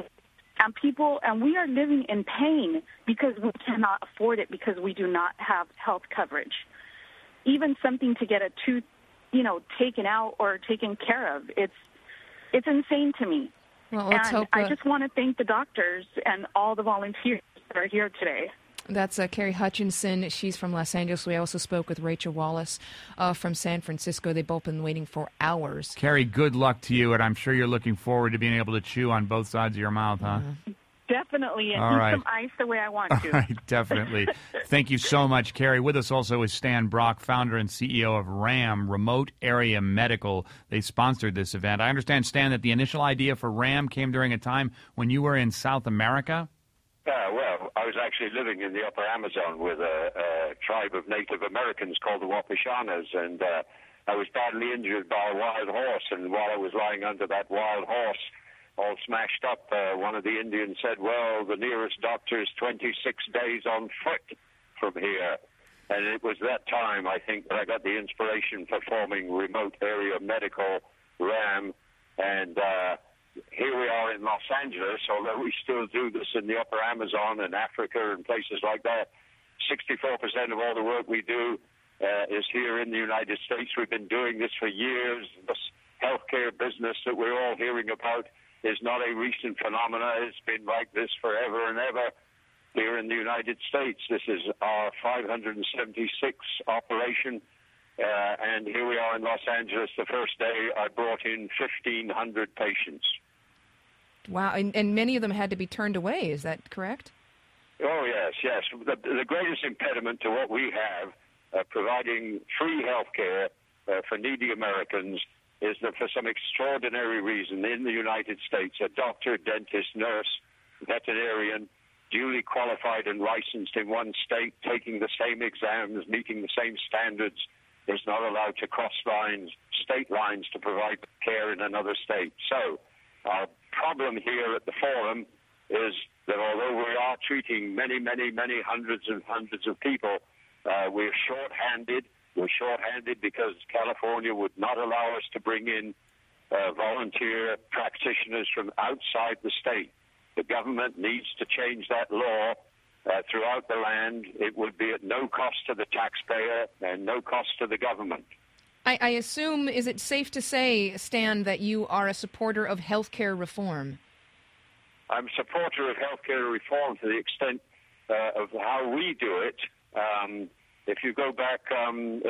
And we are living in pain because we cannot afford it because we do not have health coverage. Even something to get a tooth, taken out or taken care of. It's insane to me. Well, let's hope. I just want to thank the doctors and all the volunteers that are here today. That's Carrie Hutchinson. She's from Los Angeles. We also spoke with Rachel Wallace from San Francisco. They've both been waiting for hours. Carrie, good luck to you, and I'm sure you're looking forward to being able to chew on both sides of your mouth, huh? Definitely, and eat some ice the way I want to. All right, definitely. Thank you so much, Carrie. With us also is Stan Brock, founder and CEO of RAM, Remote Area Medical. They sponsored this event. I understand, Stan, that the initial idea for RAM came during a time when you were in South America? Well, I was actually living in the upper Amazon with a tribe of Native Americans called the Wapushanas, and I was badly injured by a wild horse, and while I was lying under that wild horse, all smashed up, one of the Indians said, well, the nearest doctor is 26 days on foot from here. And it was that time, I think, that I got the inspiration for forming Remote Area Medical, RAM, and here we are in Los Angeles, although we still do this in the upper Amazon and Africa and places like that. 64% of all the work we do is here in the United States. We've been doing this for years. This healthcare business that we're all hearing about is not a recent phenomenon. It's been like this forever and ever here in the United States. This is our 576th operation. And here we are in Los Angeles. The first day I brought in 1,500 patients. Wow, and many of them had to be turned away. Is that correct? Oh, yes. The greatest impediment to what we have, providing free health care for needy Americans, is that for some extraordinary reason in the United States, a doctor, dentist, nurse, veterinarian, duly qualified and licensed in one state, taking the same exams, meeting the same standards, is not allowed to cross state lines to provide care in another state. So our problem here at the forum is that although we are treating many, many, many hundreds and hundreds of people, we're short-handed. We're short-handed because California would not allow us to bring in volunteer practitioners from outside the state. The government needs to change that law throughout the land. It would be at no cost to the taxpayer and no cost to the government. I assume, is it safe to say, Stan, that you are a supporter of healthcare reform? I'm a supporter of healthcare reform to the extent of how we do it. If you go back to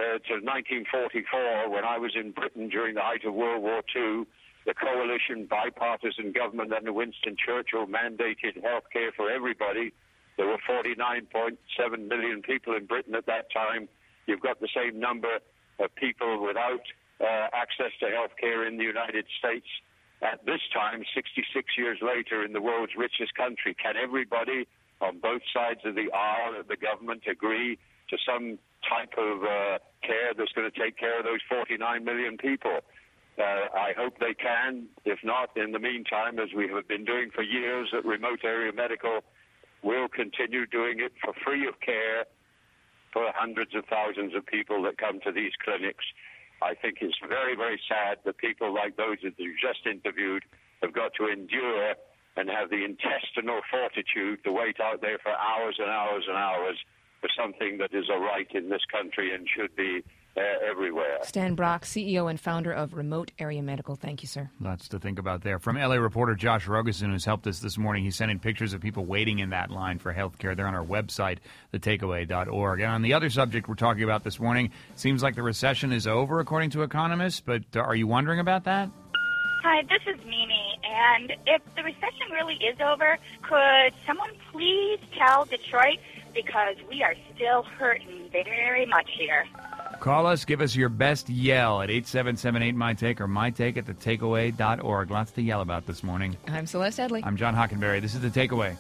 1944, when I was in Britain during the height of World War II, the coalition bipartisan government under Winston Churchill mandated health care for everybody. There were 49.7 million people in Britain at that time. You've got the same number of people without access to health care in the United States. At this time, 66 years later, in the world's richest country, can everybody on both sides of the aisle of the government agree to some type of care that's going to take care of those 49 million people? I hope they can. If not, in the meantime, as we have been doing for years at Remote Area Medical, we'll continue doing it for free of care for hundreds of thousands of people that come to these clinics. I think it's very, very sad that people like those that you just interviewed have got to endure and have the intestinal fortitude to wait out there for hours and hours and hours for something that is a right in this country and should be everywhere. Stan Brock, CEO and founder of Remote Area Medical. Thank you, sir. Lots to think about there. From L.A. reporter Josh Rogerson, who's helped us this morning, he sent in pictures of people waiting in that line for health care. They're on our website, thetakeaway.org. And on the other subject we're talking about this morning, it seems like the recession is over, according to economists, but are you wondering about that? Hi, this is Mimi, and if the recession really is over, could someone please tell Detroit, because we are still hurting very much here. Call us, give us your best yell at 877-8-MY-TAKE or MyTake at thetakeaway.org. Lots to yell about this morning. I'm Celeste Headley. I'm John Hockenberry. This is The Takeaway.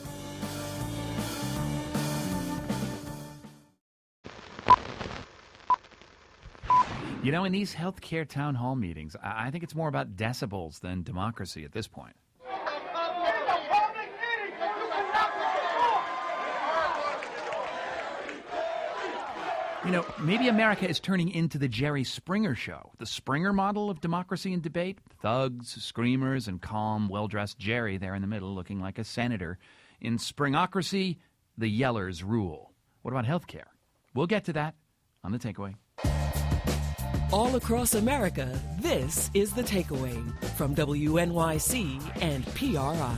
You know, in these healthcare town hall meetings, I think it's more about decibels than democracy at this point. You know, maybe America is turning into the Jerry Springer show, the Springer model of democracy and debate. Thugs, screamers, and calm, well-dressed Jerry there in the middle looking like a senator. In Springocracy, the yellers rule. What about health care? We'll get to that on The Takeaway. All across America, this is The Takeaway from WNYC and PRI.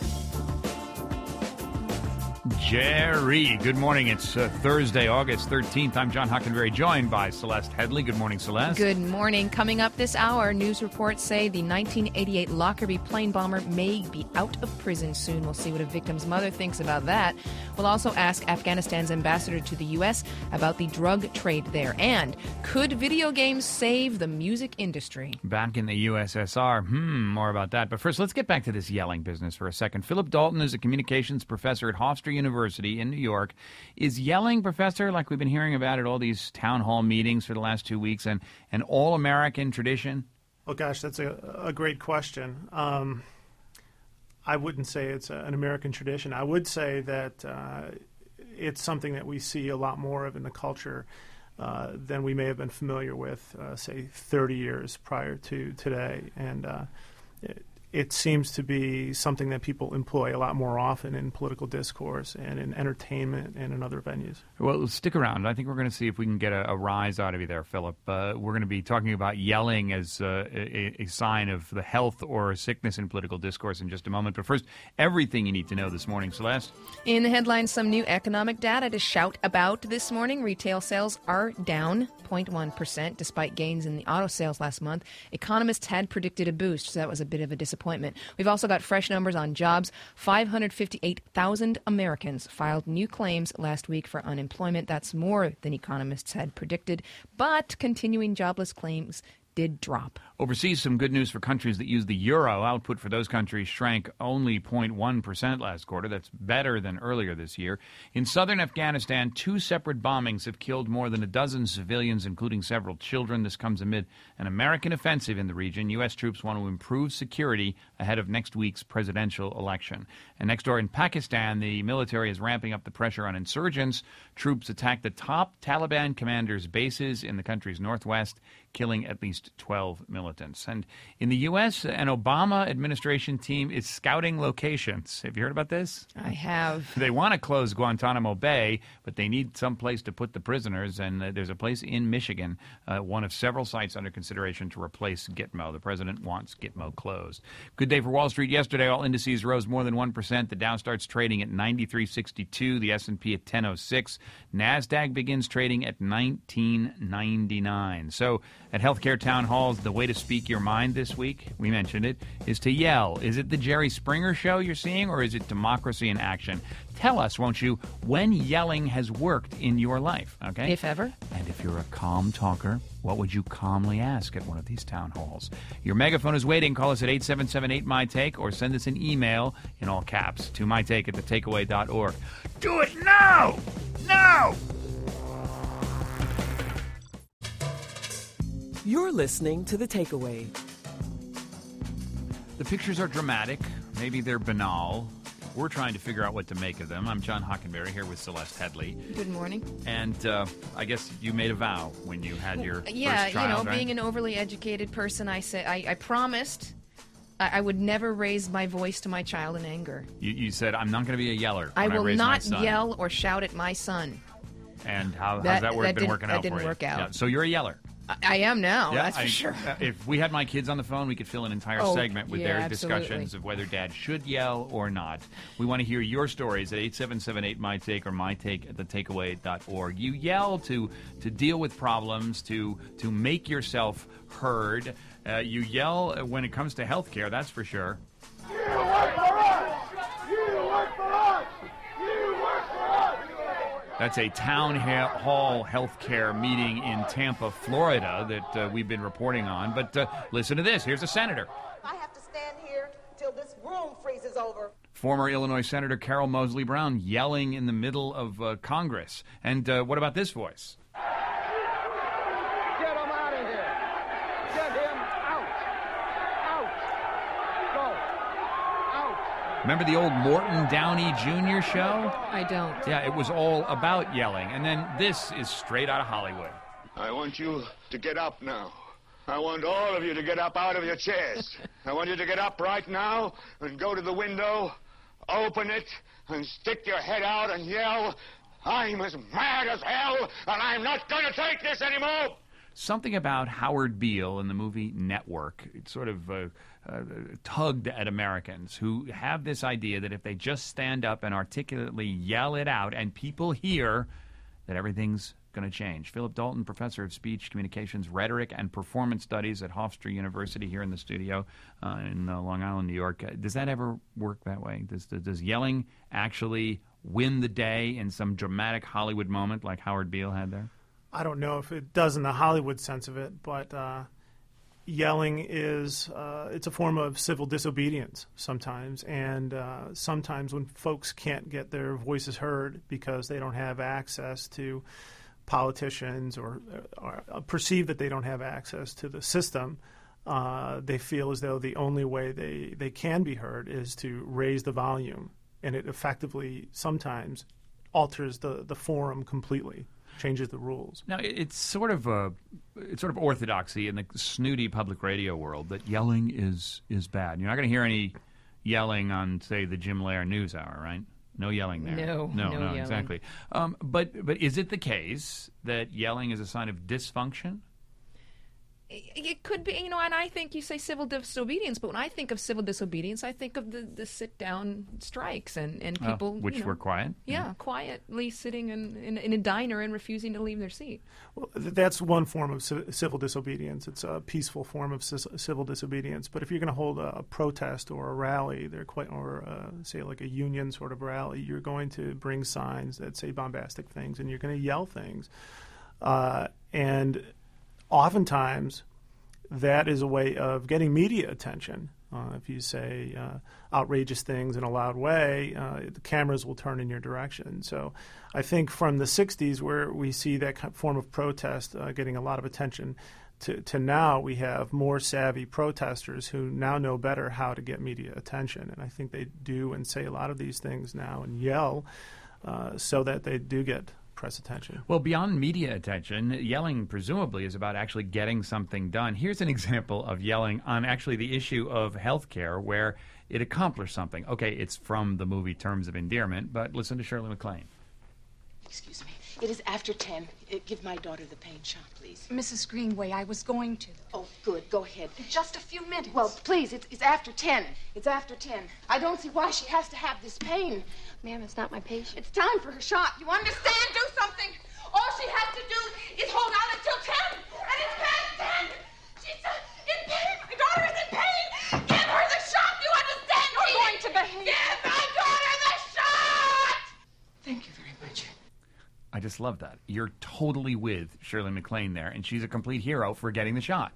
Jerry, good morning. It's Thursday, August 13th. I'm John Hockenberry, joined by Celeste Headley. Good morning, Celeste. Good morning. Coming up this hour, news reports say the 1988 Lockerbie plane bomber may be out of prison soon. We'll see what a victim's mother thinks about that. We'll also ask Afghanistan's ambassador to the U.S. about the drug trade there. And could video games save the music industry? Back in the USSR. More about that. But first, let's get back to this yelling business for a second. Philip Dalton is a communications professor at Hofstra University in New York. Is yelling, Professor, like we've been hearing about at all these town hall meetings for the last 2 weeks, an all-American tradition? Well, gosh, that's a great question. I wouldn't say it's an American tradition. I would say that it's something that we see a lot more of in the culture than we may have been familiar with, say, 30 years prior to today. And it seems to be something that people employ a lot more often in political discourse and in entertainment and in other venues. Well, stick around. I think we're going to see if we can get a rise out of you there, Philip. We're going to be talking about yelling as a sign of the health or sickness in political discourse in just a moment. But first, everything you need to know this morning, Celeste. In the headlines, some new economic data to shout about this morning. Retail sales are down 0.1% despite gains in the auto sales last month. Economists had predicted a boost, so that was a bit of a disappointment. We've also got fresh numbers on jobs. 558,000 Americans filed new claims last week for unemployment. That's more than economists had predicted, but continuing jobless claims did drop. Overseas, some good news for countries that use the euro. Output for those countries shrank only 0.1% last quarter. That's better than earlier this year. In southern Afghanistan, 2 separate bombings have killed more than a dozen civilians, including several children. This comes amid an American offensive in the region. U.S. troops want to improve security ahead of next week's presidential election. And next door in Pakistan, the military is ramping up the pressure on insurgents. Troops attacked the top Taliban commanders' bases in the country's northwest, killing at least 12 militants. And in the U.S., an Obama administration team is scouting locations. Have you heard about this? I have. They want to close Guantanamo Bay, but they need some place to put the prisoners, and there's a place in Michigan, one of several sites under consideration to replace Gitmo. The president wants Gitmo closed. Good day for Wall Street yesterday. All indices rose more than 1%. The Dow starts trading at 93.62, the S&P at 10.06. NASDAQ begins trading at 19.99. So At healthcare town halls, the way to speak your mind this week, we mentioned it, is to yell. Is it the Jerry Springer show you're seeing, or is it democracy in action? Tell us, won't you, when yelling has worked in your life, okay? If ever. And if you're a calm talker, what would you calmly ask at one of these town halls? Your megaphone is waiting. Call us at 877-8MyTake or send us an email in all caps to mytake@thetakeaway.org. Do it now! Now! You're listening to The Takeaway. The pictures are dramatic. Maybe they're banal. We're trying to figure out what to make of them. I'm John Hockenberry here with Celeste Headley. Good morning. And I guess you made a vow when you had your first child, right? Being an overly educated person, I said I promised I would never raise my voice to my child in anger. You said, I'm not going to be a yeller I when will raise my not son. yell or shout at my son. And how's that been working out for you? That didn't work out. Yeah, so you're a yeller. I am now, that's for sure. If we had my kids on the phone, we could fill an entire segment with their discussions of whether dad should yell or not. We want to hear your stories at 877-8MyTake or mytake@thetakeaway.org. You yell to deal with problems, to make yourself heard. You yell when it comes to health care, that's for sure. You work for us! You work for us! You work for us! That's a town hall healthcare meeting in Tampa, Florida that we've been reporting on. But listen to this. Here's a senator. I have to stand here till this room freezes over. Former Illinois Senator Carol Moseley Brown yelling in the middle of Congress. And what about this voice? Get him out of here! Get him out! Out! Go! Out! Remember the old Morton Downey Jr. show? I don't. Yeah, it was all about yelling. And then this is straight out of Hollywood. I want you to get up now. I want all of you to get up out of your chairs. I want you to get up right now and go to the window, open it, and stick your head out and yell, I'm as mad as hell, and I'm not going to take this anymore. Something about Howard Beale in the movie Network. It sort of tugged at Americans who have this idea that if they just stand up and articulately yell it out and people hear, that everything's going to change. Philip Dalton, professor of speech, communications, rhetoric, and performance studies at Hofstra University here in the studio in Long Island, New York. Does that ever work that way? Does yelling actually win the day in some dramatic Hollywood moment like Howard Beale had there? I don't know if it does in the Hollywood sense of it, but yelling is it's a form of civil disobedience sometimes, and sometimes when folks can't get their voices heard because they don't have access to politicians or perceive that they don't have access to the system, they feel as though the only way they can be heard is to raise the volume, and it effectively sometimes alters the forum completely. Changes the rules. Now, it's sort of orthodoxy in the snooty public radio world that yelling is bad. You're not going to hear any yelling on, say, the Jim Lehrer News Hour, right? No yelling there. No yelling. Exactly. But is it the case that yelling is a sign of dysfunction? It could be, and I think you say civil disobedience, but when I think of civil disobedience, I think of the sit-down strikes and people... which were quiet? Yeah, quietly sitting in a diner and refusing to leave their seat. Well, that's one form of civil disobedience. It's a peaceful form of civil disobedience. But if you're going to hold a protest or a rally, say like a union sort of rally, you're going to bring signs that say bombastic things, and you're going to yell things. And oftentimes, that is a way of getting media attention. If you say outrageous things in a loud way, the cameras will turn in your direction. So I think from the 60s, where we see that form of protest getting a lot of attention, to now we have more savvy protesters who now know better how to get media attention. And I think they do and say a lot of these things now and yell so that they do get press attention. Well, beyond media attention, yelling presumably is about actually getting something done. Here's an example of yelling on actually the issue of health care where it accomplished something. Okay, it's from the movie Terms of Endearment, but listen to Shirley MacLaine. Excuse me. It is after 10. Give my daughter the pain shot, please. Mrs. Greenway, I was going to. Oh, good. Go ahead. In just a few minutes. Well, please, it's after 10. It's after 10. I don't see why she has to have this pain. Ma'am, it's not my patient. It's time for her shot. You understand? Do something. All she has to do is hold out until 10. And it's past 10. She's in pain. My daughter is in pain. Give her the shot. You understand? You're going to behave. Give my daughter the shot. Thank you very much. I just love that. You're totally with Shirley MacLaine there, and she's a complete hero for getting the shot.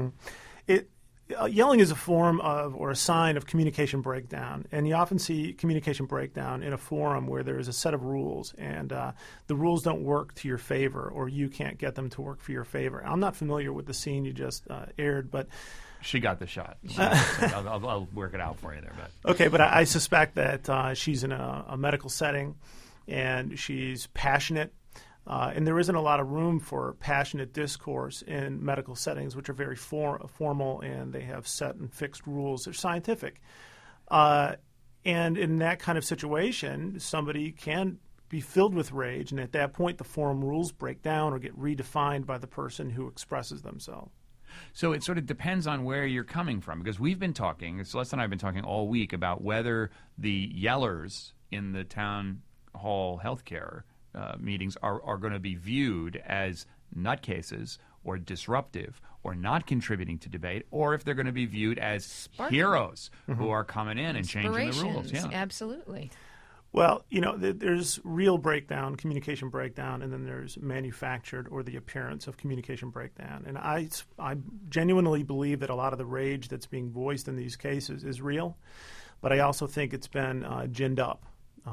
Yelling is a form of or a sign of communication breakdown, and you often see communication breakdown in a forum where there is a set of rules, and the rules don't work to your favor, or you can't get them to work for your favor. I'm not familiar with the scene you just aired, but she got the shot. I'll work it out for you there. But. Okay, but I suspect that she's in a medical setting, and she's passionate. And there isn't a lot of room for passionate discourse in medical settings, which are very formal, and they have set and fixed rules. They're scientific. And in that kind of situation, somebody can be filled with rage, and at that point the forum rules break down or get redefined by the person who expresses themselves. So it sort of depends on where you're coming from, because we've been talking, Celeste and I have been talking all week about whether the yellers in the town hall healthcare meetings are going to be viewed as nutcases or disruptive or not contributing to debate, or if they're going to be viewed as heroes who are coming in and changing the rules. Yeah, absolutely. Well, there's real breakdown, communication breakdown, and then there's manufactured or the appearance of communication breakdown. And I genuinely believe that a lot of the rage that's being voiced in these cases is real, but I also think it's been ginned up.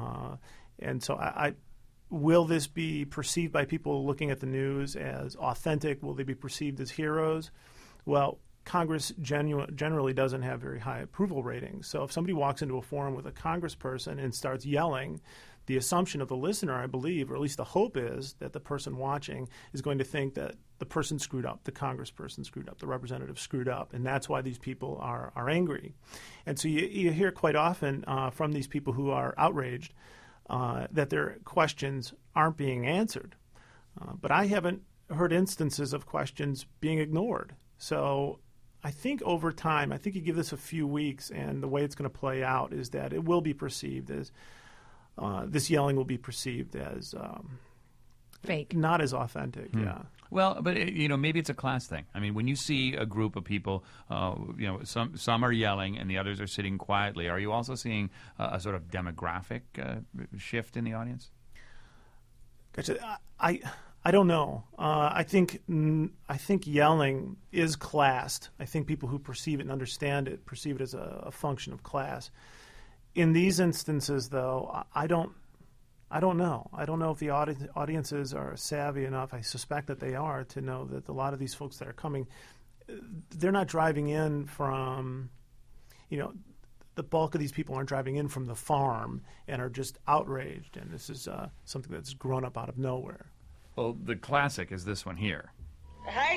And so will this be perceived by people looking at the news as authentic? Will they be perceived as heroes? Well, Congress generally doesn't have very high approval ratings. So if somebody walks into a forum with a congressperson and starts yelling, the assumption of the listener, I believe, or at least the hope is that the person watching is going to think that the person screwed up, the congressperson screwed up, the representative screwed up, and that's why these people are angry. And so you hear quite often from these people who are outraged that their questions aren't being answered. But I haven't heard instances of questions being ignored. So I think over time, I think you give this a few weeks, and the way it's going to play out is that it will be perceived as, this yelling will be perceived as fake, not as authentic. Yeah. Well, but maybe it's a class thing. I mean, when you see a group of people, some are yelling and the others are sitting quietly. Are you also seeing a sort of demographic shift in the audience? I don't know. I think yelling is classed. I think people who perceive it and understand it perceive it as a function of class. In these instances, though, I don't know. I don't know if the audiences are savvy enough. I suspect that they are, to know that a lot of these folks that are coming, they're not driving in from, the bulk of these people aren't driving in from the farm and are just outraged. And this is something that's grown up out of nowhere. Well, the classic is this one here. Hey,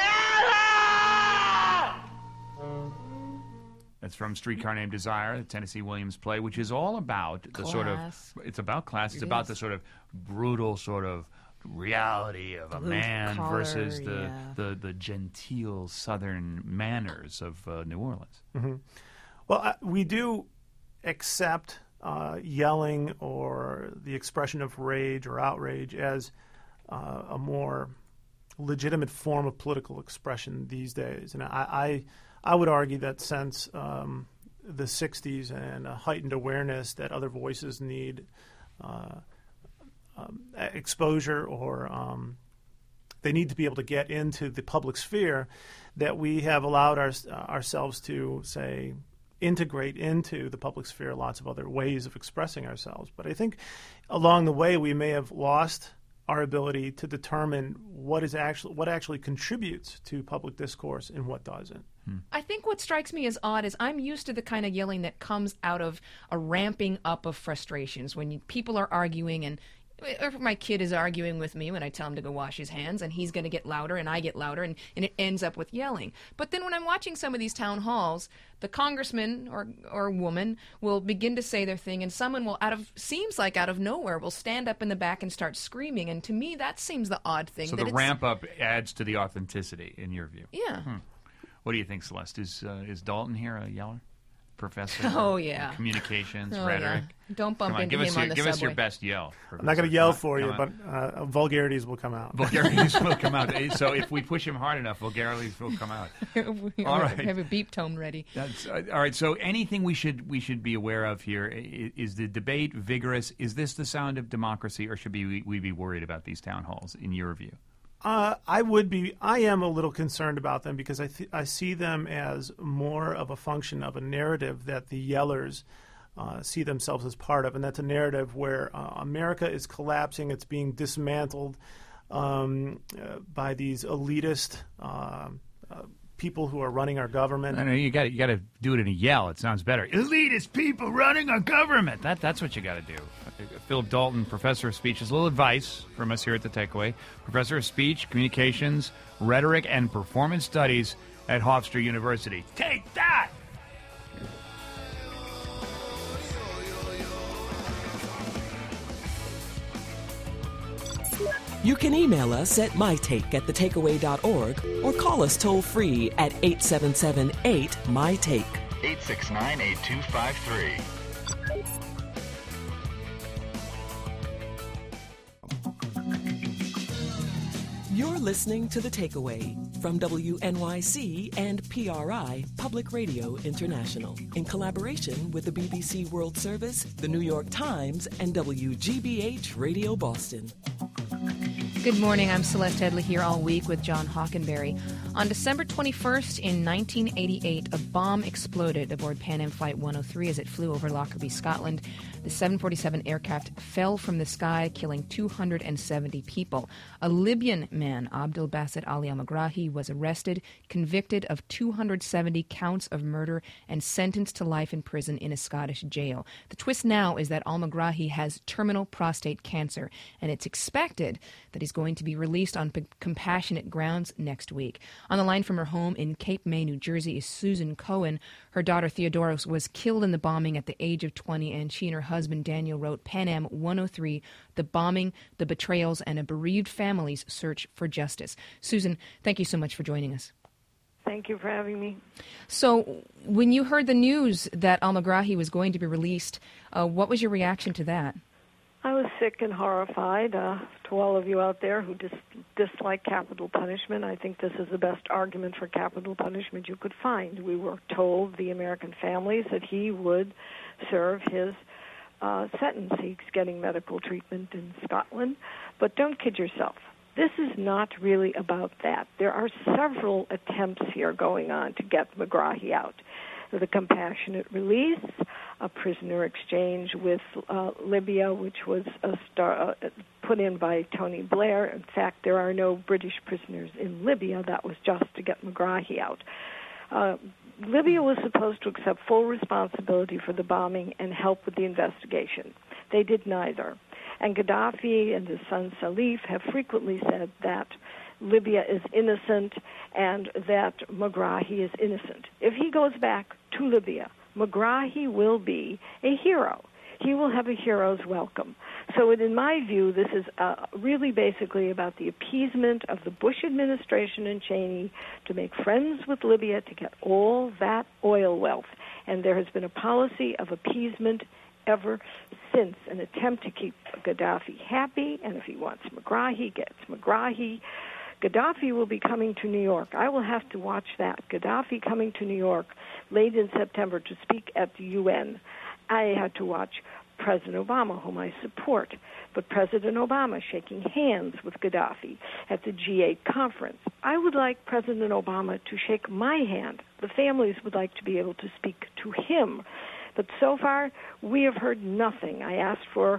Stella! That's from Streetcar Named Desire, the Tennessee Williams play, which is all about the sort of, it's about class. It's about the sort of brutal sort of reality of a man versus the genteel Southern manners of New Orleans. Mm-hmm. Well, we do accept yelling or the expression of rage or outrage as a more legitimate form of political expression these days. And I would argue that since the 60s and a heightened awareness that other voices need exposure or they need to be able to get into the public sphere, that we have allowed ourselves to, say, integrate into the public sphere lots of other ways of expressing ourselves. But I think along the way we may have lost our ability to determine what actually contributes to public discourse and what doesn't. I think what strikes me as odd is I'm used to the kind of yelling that comes out of a ramping up of frustrations when people are arguing, and if my kid is arguing with me when I tell him to go wash his hands, and he's going to get louder and I get louder, and it ends up with yelling. But then when I'm watching some of these town halls, the congressman or woman will begin to say their thing, and someone will seems like out of nowhere will stand up in the back and start screaming. And to me, that seems the odd thing. So the ramp up adds to the authenticity, in your view. Yeah. What do you think, Celeste? Is Dalton here a yeller? professor. Oh, yeah. Communications, Oh, rhetoric. yeah. Don't bump Come on, into give us him your, on the give us your subway. best yell. I'm not going to yell Come for you, on. but vulgarities will come out. Vulgarities will come out. So if we push him hard enough, vulgarities will come out. All right. Have a beep tone ready. That's all right. So anything we should be aware of here is the debate vigorous? Is this the sound of democracy, or should we be worried about these town halls, in your view? I am a little concerned about them because I see them as more of a function of a narrative that the yellers see themselves as part of, and that's a narrative where America is collapsing, it's being dismantled by these elitist people who are running our government. I know you got to do it in a yell. It sounds better. Elitist people running our government. That's what you got to do. Philip Dalton, professor of speech, has a little advice from us here at The Takeaway. Professor of speech, communications, rhetoric, and performance studies at Hofstra University. Take that! You can email us at mytake@thetakeaway.org or call us toll-free at 877-8-MyTake. 869-8253. You're listening to The Takeaway from WNYC and PRI Public Radio International in collaboration with the BBC World Service, the New York Times, and WGBH Radio Boston. Good morning. I'm Celeste Headley here all week with John Hockenberry. On December 21st in 1988, a bomb exploded aboard Pan Am Flight 103 as it flew over Lockerbie, Scotland. The 747 aircraft fell from the sky, killing 270 people. A Libyan man, Abdel Basset Ali al-Megrahi, was arrested, convicted of 270 counts of murder, and sentenced to life in prison in a Scottish jail. The twist now is that al-Megrahi has terminal prostate cancer, and it's expected that he's going to be released on compassionate grounds next week. On the line from her home in Cape May, New Jersey, is Susan Cohen. Her daughter Theodora was killed in the bombing at the age of 20, and she and her husband Daniel wrote Pan Am 103, The Bombing, the Betrayals, and a Bereaved Family's Search for Justice. Susan, thank you so much for joining us. Thank you for having me. So when you heard the news that al-Megrahi was going to be released, what was your reaction to that? I was sick and horrified. To all of you out there who dislike capital punishment, I think this is the best argument for capital punishment you could find. We were told, the American families, that he would serve his sentence. He's getting medical treatment in Scotland. But don't kid yourself. This is not really about that. There are several attempts here going on to get Megrahi out. The compassionate release, a prisoner exchange with Libya, which was put in by Tony Blair. In fact, there are no British prisoners in Libya. That was just to get Megrahi out. Libya was supposed to accept full responsibility for the bombing and help with the investigation. They did neither. And Gaddafi and his son Salif have frequently said that Libya is innocent and that Megrahi is innocent. If he goes back to Libya, Megrahi will be a hero. He will have a hero's welcome. So in my view, this is really basically about the appeasement of the Bush administration and Cheney to make friends with Libya to get all that oil wealth. And there has been a policy of appeasement ever since, an attempt to keep Gaddafi happy, and if he wants Megrahi, gets Megrahi. Gaddafi will be coming to New York. I will have to watch that. Gaddafi coming to New York late in September to speak at the UN. I had to watch President Obama, whom I support, but President Obama shaking hands with Gaddafi at the G8 conference. I would like President Obama to shake my hand. The families would like to be able to speak to him. But so far, we have heard nothing. I asked for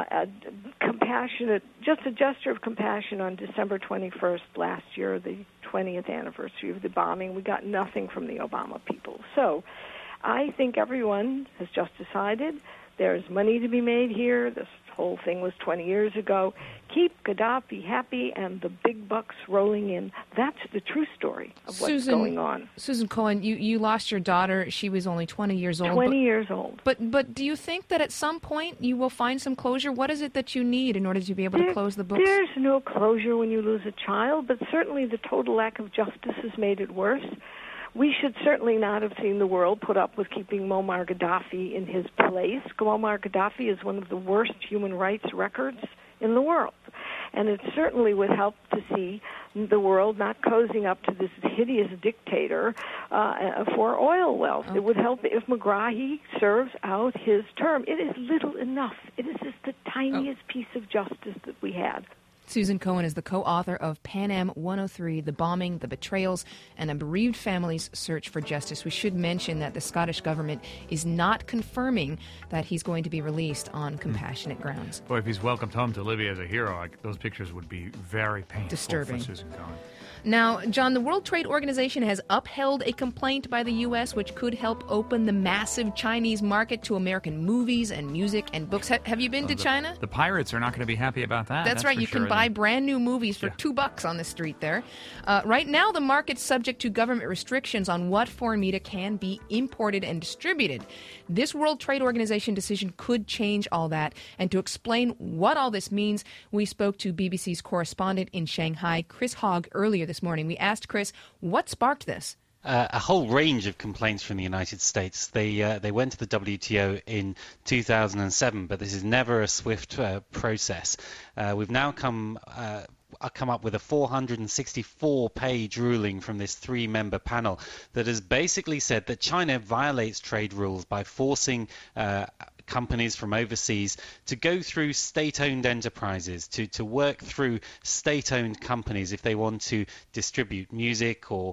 just a gesture of compassion on December 21st last year, the 20th anniversary of the bombing. We got nothing from the Obama people. So I think everyone has just decided there's money to be made here. This whole thing was 20 years ago. Keep Gaddafi happy and the big bucks rolling in. That's the true story of what's going on. Susan Cohen, you lost your daughter. She was only 20 years old. 20 years old. But do you think that at some point you will find some closure? What is it that you need in order to be able to close the books? There's no closure when you lose a child, but certainly the total lack of justice has made it worse. We should certainly not have seen the world put up with keeping Muammar Gaddafi in his place. Muammar Gaddafi is one of the worst human rights records in the world. And it certainly would help to see the world not cozying up to this hideous dictator for oil wealth. It would help if Megrahi serves out his term. It is little enough. It is just the tiniest piece of justice that we had. Susan Cohen is the co-author of Pan Am 103, The Bombing, The Betrayals, and a Bereaved Family's Search for Justice. We should mention that the Scottish government is not confirming that he's going to be released on compassionate grounds. Boy, if he's welcomed home to Libya as a hero, those pictures would be very painful. Disturbing. For Susan Cohen. Now, John, the World Trade Organization has upheld a complaint by the U.S. which could help open the massive Chinese market to American movies and music and books. Have you been to China? The pirates are not going to be happy about that. That's right. You can buy brand new movies for $2 on the street there. Right now, the market's subject to government restrictions on what foreign media can be imported and distributed. This World Trade Organization decision could change all that. And to explain what all this means, we spoke to BBC's correspondent in Shanghai, Chris Hogg, earlier this morning. We asked Chris, what sparked this? A whole range of complaints from the United States. They went to the WTO in 2007, but this is never a swift process. We've now come up with a 464-page ruling from this three-member panel that has basically said that China violates trade rules by forcing companies from overseas to go through state-owned enterprises, to work through state-owned companies if they want to distribute music or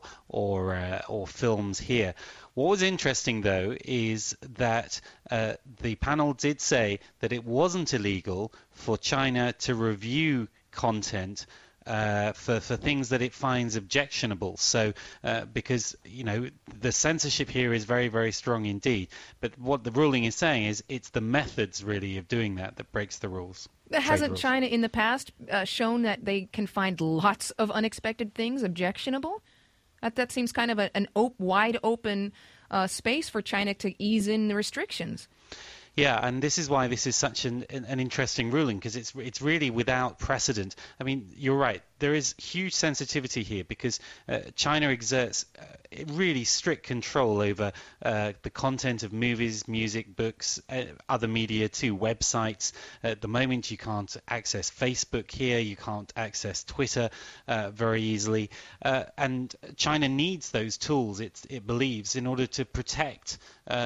films here. What was interesting, though, is that the panel did say that it wasn't illegal for China to review content for things that it finds objectionable. So because, the censorship here is very, very strong indeed. But what the ruling is saying is it's the methods, really, of doing that breaks the rules. Hasn't China in the past shown that they can find lots of unexpected things objectionable? That seems kind of an wide open space for China to ease in the restrictions. Yeah, and this is why this is such an interesting ruling, because it's really without precedent. I mean, you're right. There is huge sensitivity here because China exerts really strict control over the content of movies, music, books, other media too, websites. At the moment, you can't access Facebook here. You can't access Twitter very easily. And China needs those tools, it believes, in order to protect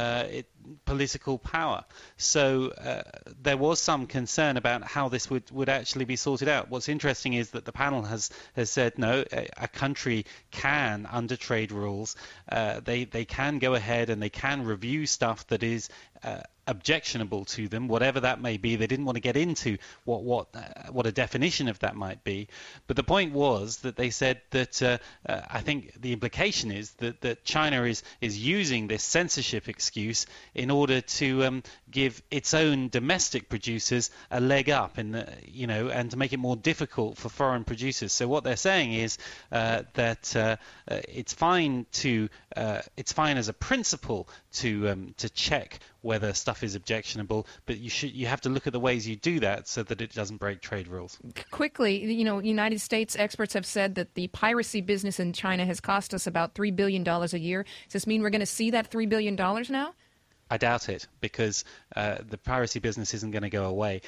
political power. So there was some concern about how this would actually be sorted out. What's interesting is that the panel has said no, a country can, under trade rules, they can go ahead and they can review stuff that is objectionable to them, whatever that may be. They didn't want to get into what a definition of that might be. But the point was that they said that I think the implication is that China is using this censorship excuse in order to give its own domestic producers a leg up and to make it more difficult for foreign producers. So what they're saying is that it's fine as a principle to check whether stuff is objectionable, but you have to look at the ways you do that so that it doesn't break trade rules. Quickly, United States experts have said that the piracy business in China has cost us about $3 billion a year. Does this mean we're going to see that $3 billion now? I doubt it, because the piracy business isn't going to go away.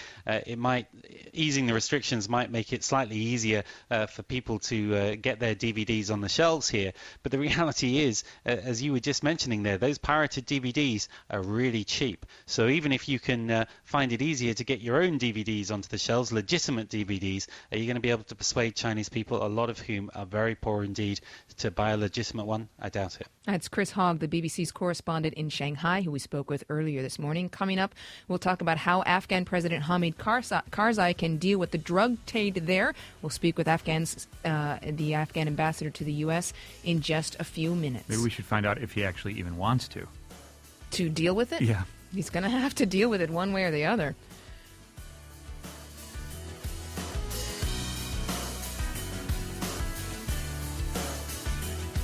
Easing the restrictions might make it slightly easier for people to get their DVDs on the shelves here. But the reality is, as you were just mentioning there, those pirated DVDs are really cheap. So even if you can find it easier to get your own DVDs onto the shelves, legitimate DVDs, are you going to be able to persuade Chinese people, a lot of whom are very poor indeed, to buy a legitimate one? I doubt it. That's Chris Hogg, the BBC's correspondent in Shanghai, who we spoke with earlier this morning. Coming up, we'll talk about how Afghan President Hamid Karzai can deal with the drug trade there. We'll speak with the Afghan ambassador to the U.S. in just a few minutes. Maybe we should find out if he actually even wants to. To deal with it? Yeah. He's going to have to deal with it one way or the other.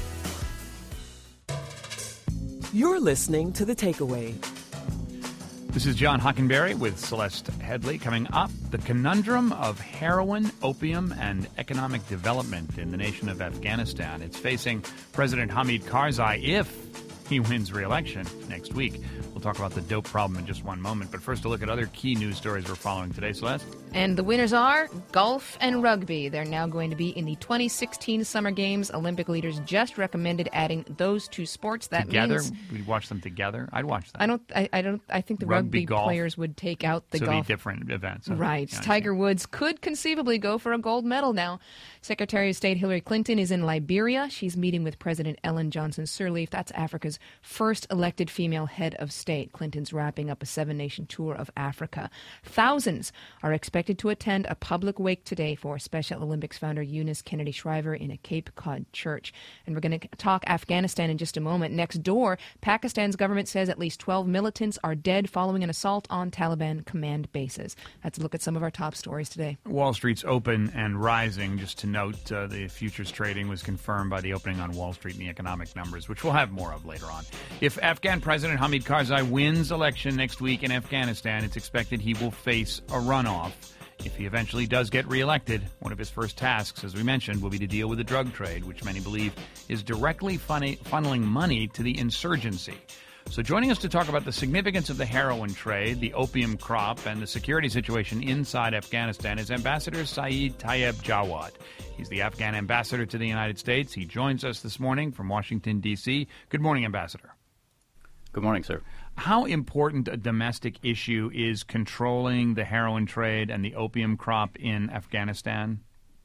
You're listening to The Takeaway. This is John Hockenberry with Celeste Headley. Coming up, the conundrum of heroin, opium, and economic development in the nation of Afghanistan. It's facing President Hamid Karzai if he wins re-election next week. We'll talk about the dope problem in just one moment. But first, a look at other key news stories we're following today, Celeste. And the winners are golf and rugby. They're now going to be in the 2016 Summer Games. Olympic leaders just recommended adding those two sports. That together, means we watch them together. I'd watch them. I think the rugby golf, players would take out the so golf. Be different events. Right. Yeah, Tiger Woods could conceivably go for a gold medal now. Secretary of State Hillary Clinton is in Liberia. She's meeting with President Ellen Johnson Sirleaf. That's Africa's first elected female head of state. Clinton's wrapping up a 7-nation tour of Africa. Thousands are expected to attend a public wake today for Special Olympics founder Eunice Kennedy Shriver in a Cape Cod church. And we're going to talk Afghanistan in just a moment. Next door, Pakistan's government says at least 12 militants are dead following an assault on Taliban command bases. Let's look at some of our top stories today. Wall Street's open and rising. Just to note, the futures trading was confirmed by the opening on Wall Street and the economic numbers, which we'll have more of later on. If Afghan President Hamid Karzai wins election next week in Afghanistan, it's expected he will face a runoff. If he eventually does get reelected, one of his first tasks, as we mentioned, will be to deal with the drug trade, which many believe is directly funneling money to the insurgency. So joining us to talk about the significance of the heroin trade, the opium crop, and the security situation inside Afghanistan is Ambassador Saeed Tayyab Jawad. He's the Afghan ambassador to the United States. He joins us this morning from Washington, D.C. Good morning, Ambassador. Good morning, sir. How important a domestic issue is controlling the heroin trade and the opium crop in Afghanistan?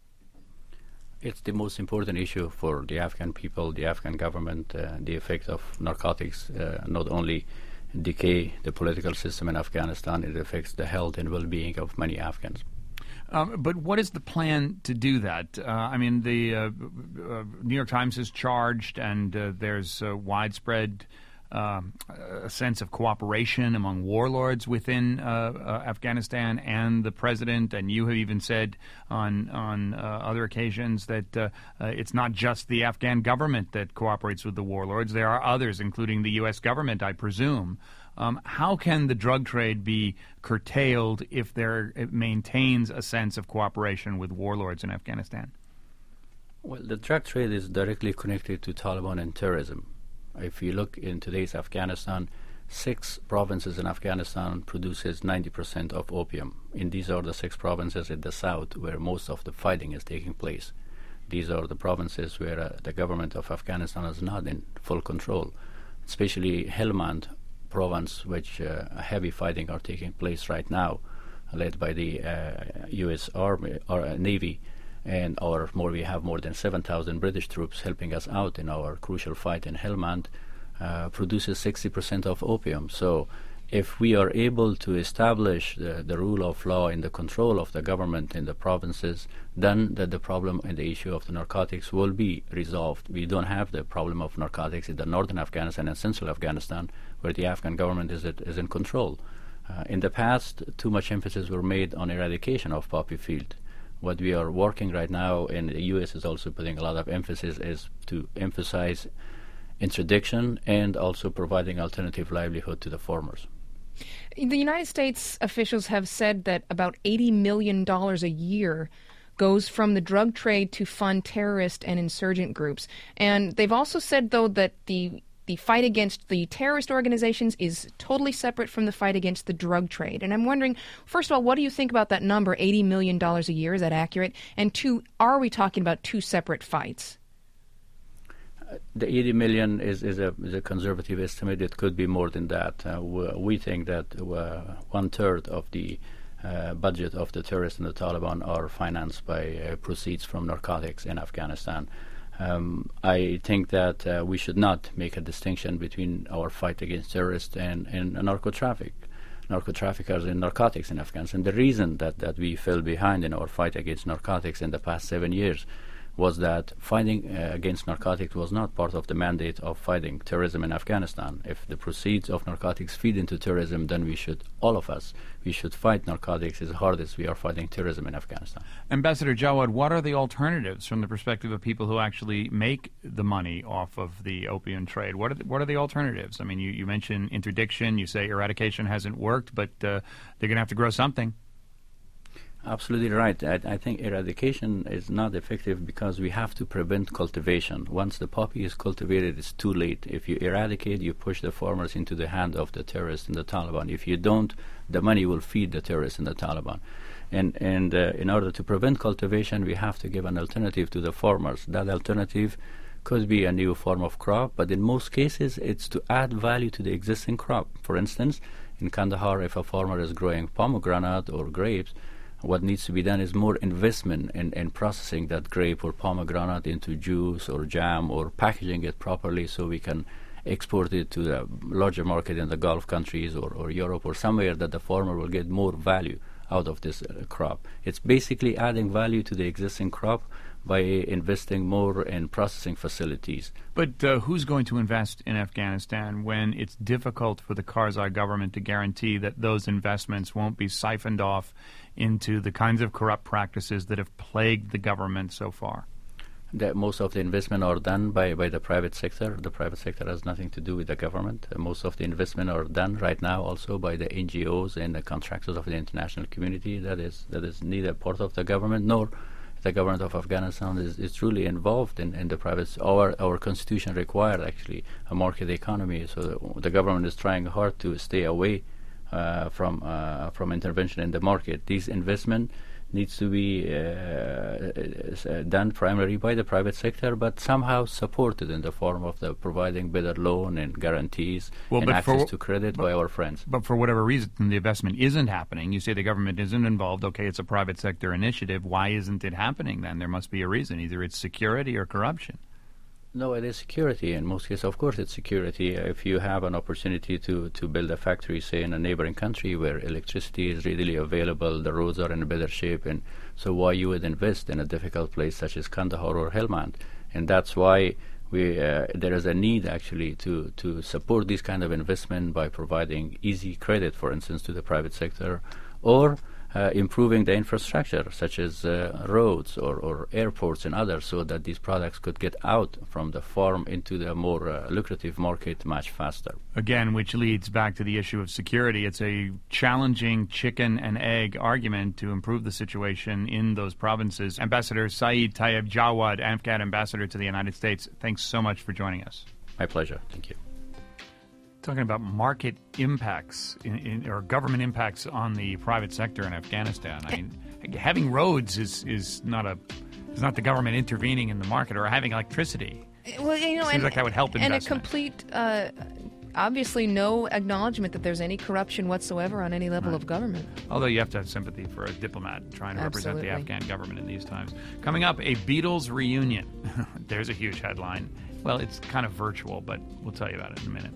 It's the most important issue for the Afghan people, the Afghan government. The effect of narcotics not only decay the political system in Afghanistan, it affects the health and well-being of many Afghans. But what is the plan to do that? I mean, the New York Times is charged, and there's widespread a sense of cooperation among warlords within Afghanistan and the president, and you have even said on other occasions that it's not just the Afghan government that cooperates with the warlords. There are others, including the U.S. government, I presume. How can the drug trade be curtailed if it maintains a sense of cooperation with warlords in Afghanistan? Well, the drug trade is directly connected to Taliban and terrorism. If you look in today's Afghanistan, 6 provinces in Afghanistan produces 90% of opium. And these are the 6 provinces in the south where most of the fighting is taking place. These are the provinces where the government of Afghanistan is not in full control, especially Helmand province, which heavy fighting are taking place right now, led by the U.S. Army or Navy. And we have more than 7,000 British troops helping us out in our crucial fight in Helmand, produces 60% of opium. So if we are able to establish the rule of law and the control of the government in the provinces, then the problem and the issue of the narcotics will be resolved. We don't have the problem of narcotics in the northern Afghanistan and central Afghanistan, where the Afghan government is in control. In the past, too much emphasis were made on eradication of poppy field. What we are working right now, and the U.S. is also putting a lot of emphasis, is to emphasize interdiction and also providing alternative livelihood to the farmers. The United States officials have said that about $80 million a year goes from the drug trade to fund terrorist and insurgent groups. And they've also said, though, that the fight against the terrorist organizations is totally separate from the fight against the drug trade. And I'm wondering, first of all, what do you think about that number, $80 million a year? Is that accurate? And 2, are we talking about 2 separate fights? The 80 million is a conservative estimate. It could be more than that. We think that 1/3 of the budget of the terrorists and the Taliban are financed by proceeds from narcotics in Afghanistan. I think that we should not make a distinction between our fight against terrorists and narco-traffickers and narcotics in Afghanistan. The reason that we fell behind in our fight against narcotics in the past 7 years was that fighting against narcotics was not part of the mandate of fighting terrorism in Afghanistan. If the proceeds of narcotics feed into terrorism, then we should fight narcotics as hard as we are fighting terrorism in Afghanistan. Ambassador Jawad, what are the alternatives from the perspective of people who actually make the money off of the opium trade? What are the alternatives? I mean, you mentioned interdiction, you say eradication hasn't worked, but they're going to have to grow something. Absolutely right. I think eradication is not effective because we have to prevent cultivation. Once the poppy is cultivated, it's too late. If you eradicate, you push the farmers into the hand of the terrorists and the Taliban. If you don't, the money will feed the terrorists and the Taliban. And in order to prevent cultivation, we have to give an alternative to the farmers. That alternative could be a new form of crop, but in most cases, it's to add value to the existing crop. For instance, in Kandahar, if a farmer is growing pomegranate or grapes, what needs to be done is more investment in processing that grape or pomegranate into juice or jam, or packaging it properly so we can export it to the larger market in the Gulf countries or Europe or somewhere that the farmer will get more value out of this crop. It's basically adding value to the existing crop by investing more in processing facilities. But who's going to invest in Afghanistan when it's difficult for the Karzai government to guarantee that those investments won't be siphoned off into the kinds of corrupt practices that have plagued the government so far? That most of the investment are done by the private sector. The private sector has nothing to do with the government. Most of the investment are done right now also by the NGOs and the contractors of the international community. That is neither part of the government nor the government of Afghanistan is truly involved in the private. Our constitution required actually a market economy, so the government is trying hard to stay away from intervention in the market. These investment needs to be done primarily by the private sector, but somehow supported in the form of the providing better loan and guarantees and access to credit by our friends. But for whatever reason, the investment isn't happening. You say the government isn't involved. Okay, it's a private sector initiative. Why isn't it happening then? There must be a reason. Either it's security or corruption. No, it is security. In most cases, of course, it's security. If you have an opportunity to build a factory, say, in a neighboring country where electricity is readily available, the roads are in better shape, and so why you would invest in a difficult place such as Kandahar or Helmand? And that's why there is a need, actually, to support this kind of investment by providing easy credit, for instance, to the private sector, or improving the infrastructure, such as roads or airports and others, so that these products could get out from the farm into the more lucrative market much faster. Again, which leads back to the issue of security. It's a challenging chicken and egg argument to improve the situation in those provinces. Ambassador Saeed Tayyib Jawad, Afghan ambassador to the United States, thanks so much for joining us. My pleasure. Thank you. Talking about market impacts or government impacts on the private sector in Afghanistan. I mean, having roads is not the government intervening in the market, or having electricity. Well, seems like that would help investment. And a complete, obviously, no acknowledgement that there's any corruption whatsoever on any level of government. Although you have to have sympathy for a diplomat trying to represent the Afghan government in these times. Coming up, a Beatles reunion. There's a huge headline. Well, it's kind of virtual, but we'll tell you about it in a minute.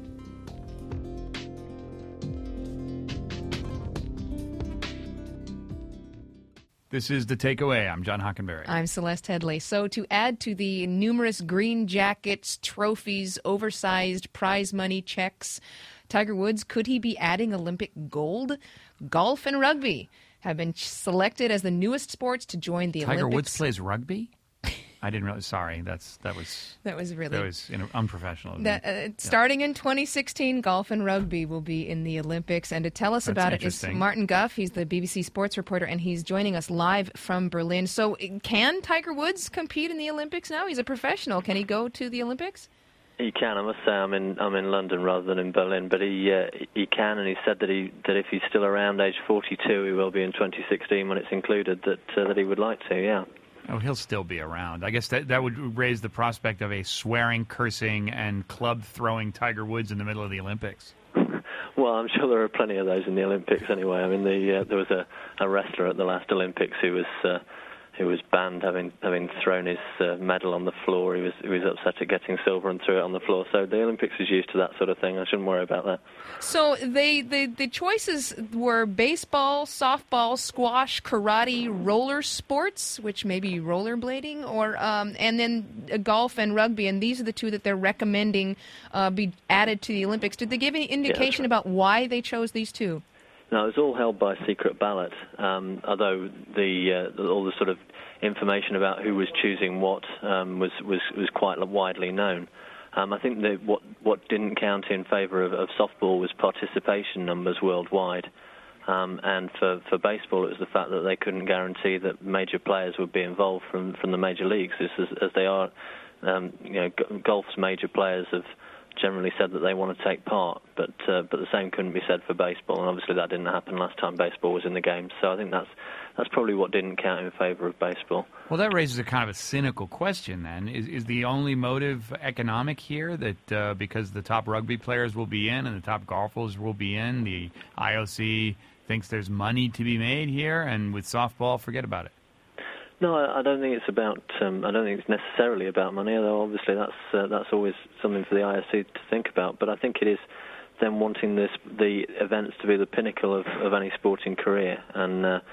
This is The Takeaway. I'm John Hockenberry. I'm Celeste Headley. So to add to the numerous green jackets, trophies, oversized prize money checks, Tiger Woods, could he be adding Olympic gold? Golf and rugby have been selected as the newest sports to join the Olympics. Tiger Woods plays rugby? I didn't realize. Sorry, that was unprofessional. Starting in 2016, golf and rugby will be in the Olympics. And to tell us about it is Martin Guff. He's the BBC sports reporter, and he's joining us live from Berlin. So, can Tiger Woods compete in the Olympics now? He's a professional. Can he go to the Olympics? He can. I must say, I'm in London rather than in Berlin, but he can, and he said that if he's still around age 42, he will be in 2016 when it's included. That he would like to. Yeah. Oh, he'll still be around. I guess that would raise the prospect of a swearing, cursing, and club-throwing Tiger Woods in the middle of the Olympics. Well, I'm sure there are plenty of those in the Olympics anyway. I mean, there was a wrestler at the last Olympics who who was banned having thrown his medal on the floor. He was upset at getting silver and threw it on the floor. So the Olympics is used to that sort of thing. I shouldn't worry about that. So the choices were baseball, softball, squash, karate, roller sports, which may be rollerblading, or and then golf and rugby. And these are the two that they're recommending be added to the Olympics. Did they give any indication about why they chose these two? No, it was all held by secret ballot, although all the sort of information about who was choosing what was quite widely known. I think that what didn't count in favour of softball was participation numbers worldwide, and for baseball it was the fact that they couldn't guarantee that major players would be involved from the major leagues, as they are. Golf's major players have generally said that they want to take part, but the same couldn't be said for baseball, and obviously that didn't happen last time baseball was in the game. So I think that's probably what didn't count in favour of baseball. Well, that raises a kind of a cynical question then. Is the only motive economic here, that because the top rugby players will be in and the top golfers will be in, the IOC thinks there's money to be made here, and with softball, forget about it? No, I don't think it's about. I don't think it's necessarily about money. Although obviously that's always something for the IOC to think about. But I think it is them wanting the events to be the pinnacle of any sporting career. And the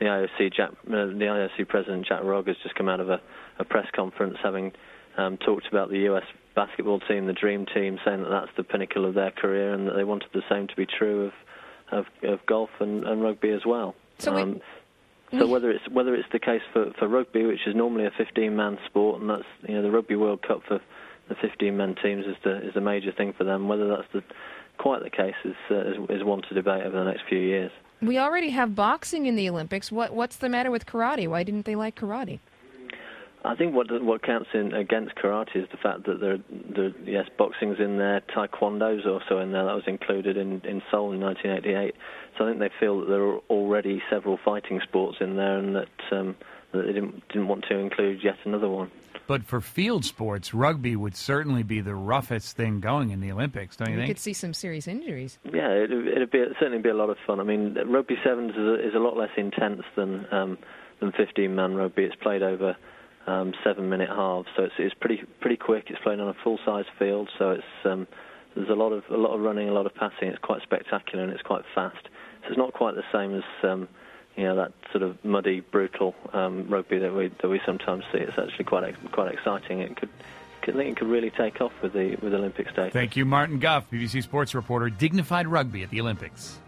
IOC president Jack Rogge has just come out of a press conference having talked about the US basketball team, the Dream Team, saying that that's the pinnacle of their career, and that they wanted the same to be true of golf and rugby as well. So. So whether it's the case for rugby, which is normally a 15-man sport, and that's the Rugby World Cup for the 15-man teams is a major thing for them. Whether that's quite the case is one to debate over the next few years. We already have boxing in the Olympics. What's the matter with karate? Why didn't they like karate? I think what counts against karate is the fact that yes, boxing's in there, taekwondo's also in there. That was included in Seoul in 1988. So I think they feel that there are already several fighting sports in there, and that they didn't want to include yet another one. But for field sports, rugby would certainly be the roughest thing going in the Olympics, don't you think? You could see some serious injuries. Yeah, it'd certainly be a lot of fun. I mean, rugby sevens is a lot less intense than 15-man rugby. It's played over 7-minute halves, so it's pretty quick. It's played on a full-size field, so it's there's a lot of running, a lot of passing. It's quite spectacular and it's quite fast. So it's not quite the same as that sort of muddy, brutal rugby that we sometimes see. It's actually quite exciting. I think it could really take off with the Olympic stage. Thank you, Martin Gough, BBC Sports reporter. Dignified rugby at the Olympics.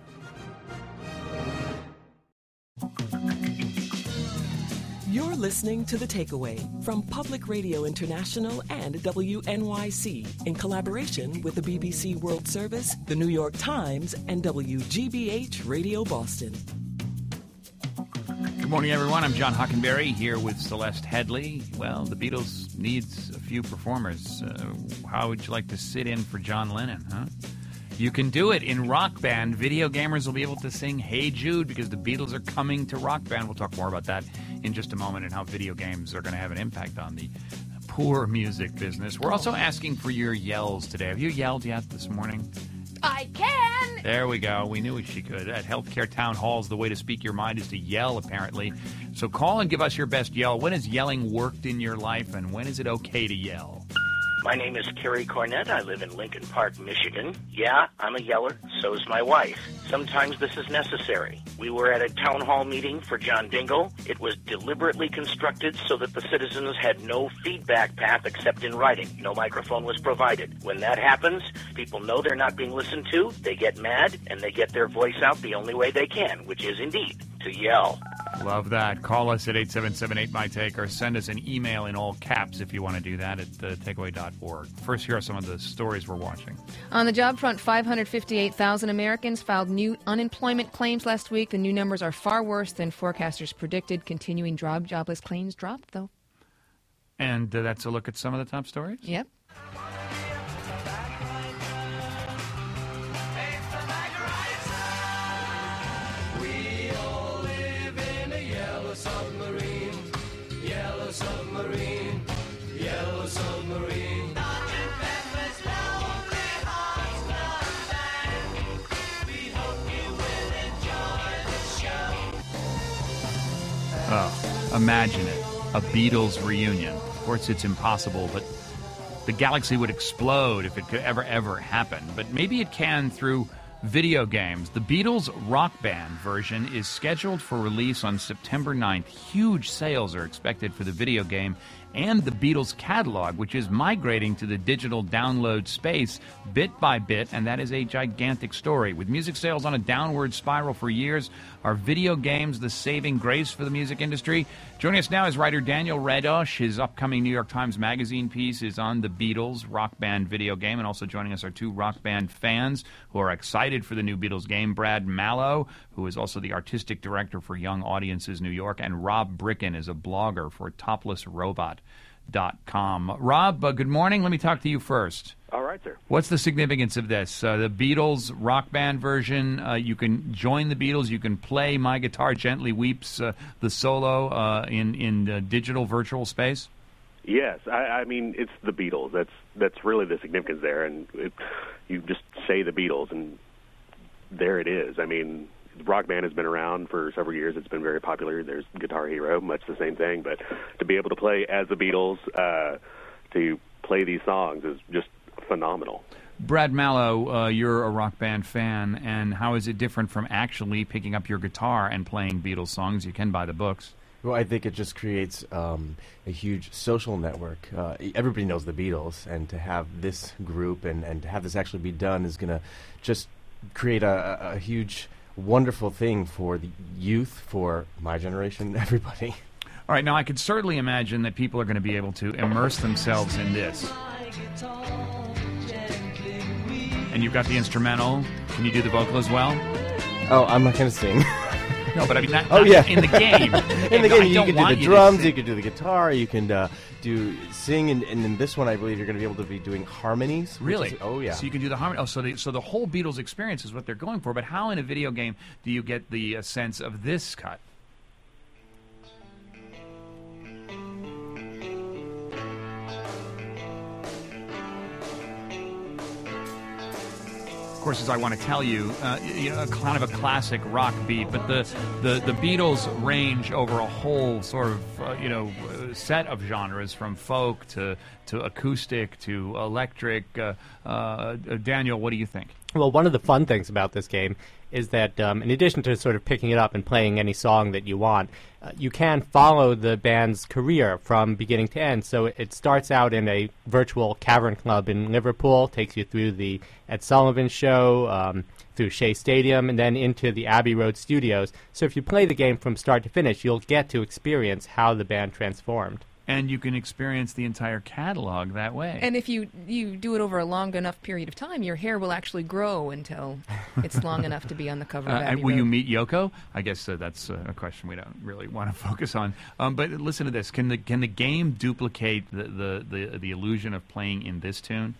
You're listening to The Takeaway from Public Radio International and WNYC in collaboration with the BBC World Service, the New York Times, and WGBH Radio Boston. Good morning, everyone. I'm John Hockenberry here with Celeste Headlee. Well, the Beatles needs a few performers. How would you like to sit in for John Lennon, huh? You can do it in Rock Band. Video gamers will be able to sing Hey Jude because the Beatles are coming to Rock Band. We'll talk more about that in just a moment and how video games are going to have an impact on the poor music business. We're also asking for your yells today. Have you yelled yet this morning? I can! There we go. We knew she could. At healthcare town halls, the way to speak your mind is to yell, apparently. So call and give us your best yell. When has yelling worked in your life, and when is it okay to yell? My name is Kerry Cornett. I live in Lincoln Park, Michigan. Yeah, I'm a yeller. So is my wife. Sometimes this is necessary. We were at a town hall meeting for John Dingell. It was deliberately constructed so that the citizens had no feedback path except in writing. No microphone was provided. When that happens, people know they're not being listened to. They get mad, and they get their voice out the only way they can, which is indeed to yell. Love that. Call us at 877-8MY-TAKE or send us an email in all caps if you want to do that at takeaway.org. First, here are some of the stories we're watching. On the job front, 558,000 Americans filed new unemployment claims last week. The new numbers are far worse than forecasters predicted. Continuing jobless claims dropped, though. And that's a look at some of the top stories? Yep. Submarine, yellow submarine. Oh. imagine it, a Beatles reunion. Of course, it's impossible, but the galaxy would explode if it could ever happen. But maybe it can through video games. The Beatles Rock Band version is scheduled for release on September 9th. Huge sales are expected for the video game and the Beatles catalog, which is migrating to the digital download space bit by bit, and that is a gigantic story. With music sales on a downward spiral for years, are video games the saving grace for the music industry? Joining us now is writer Daniel Radosh. His upcoming New York Times Magazine piece is on the Beatles Rock Band video game, and also joining us are two Rock Band fans who are excited for the new Beatles game, Brad Mallow, who is also the artistic director for Young Audiences New York, and Rob Bricken is a blogger for ToplessRobot.com. Rob, good morning. Let me talk to you first. All right, sir. What's the significance of this? The Beatles Rock Band version, you can join the Beatles, you can play My Guitar Gently Weeps, the solo in digital virtual space? Yes, I mean, it's the Beatles. That's really the significance there, and you just say the Beatles, and there it is. I mean, Rock Band has been around for several years. It's been very popular. There's Guitar Hero, much the same thing. But to be able to play as the Beatles, to play these songs is just phenomenal. Brad Mallow, you're a Rock Band fan, and how is it different from actually picking up your guitar and playing Beatles songs? You can buy the books. Well, I think it just creates a huge social network. Everybody knows the Beatles, and to have this group and to have this actually be done is going to just create a huge, wonderful thing for the youth, for my generation, everybody. All right, now I could certainly imagine that people are going to be able to immerse themselves in this. And you've got the instrumental. Can you do the vocal as well? Oh, I'm not going to sing. No, but I mean, not yeah. in the game. In the game, you can do the drums, you can do the guitar, you can sing, and in this one, I believe you're going to be able to be doing harmonies. Really? Oh, yeah. So you can do the harmony. Oh, so the whole Beatles experience is what they're going for. But how in a video game do you get the sense of this cut? Of course, as I want to tell you, kind of a classic rock beat, but the Beatles range over a whole sort of set of genres, from folk to acoustic to electric. Daniel, what do you think? Well, one of the fun things about this game is that in addition to sort of picking it up and playing any song that you want, you can follow the band's career from beginning to end. So it starts out in a virtual cavern club in Liverpool, takes you through the Ed Sullivan Show, through Shea Stadium, and then into the Abbey Road studios. So if you play the game from start to finish, you'll get to experience how the band transformed. And you can experience the entire catalog that way. And if you do it over a long enough period of time, your hair will actually grow until it's long enough to be on the cover of Abbey Will Road. you meet Yoko? I guess that's a question we don't really want to focus on. But listen to this: can the game duplicate the illusion of playing in this tune?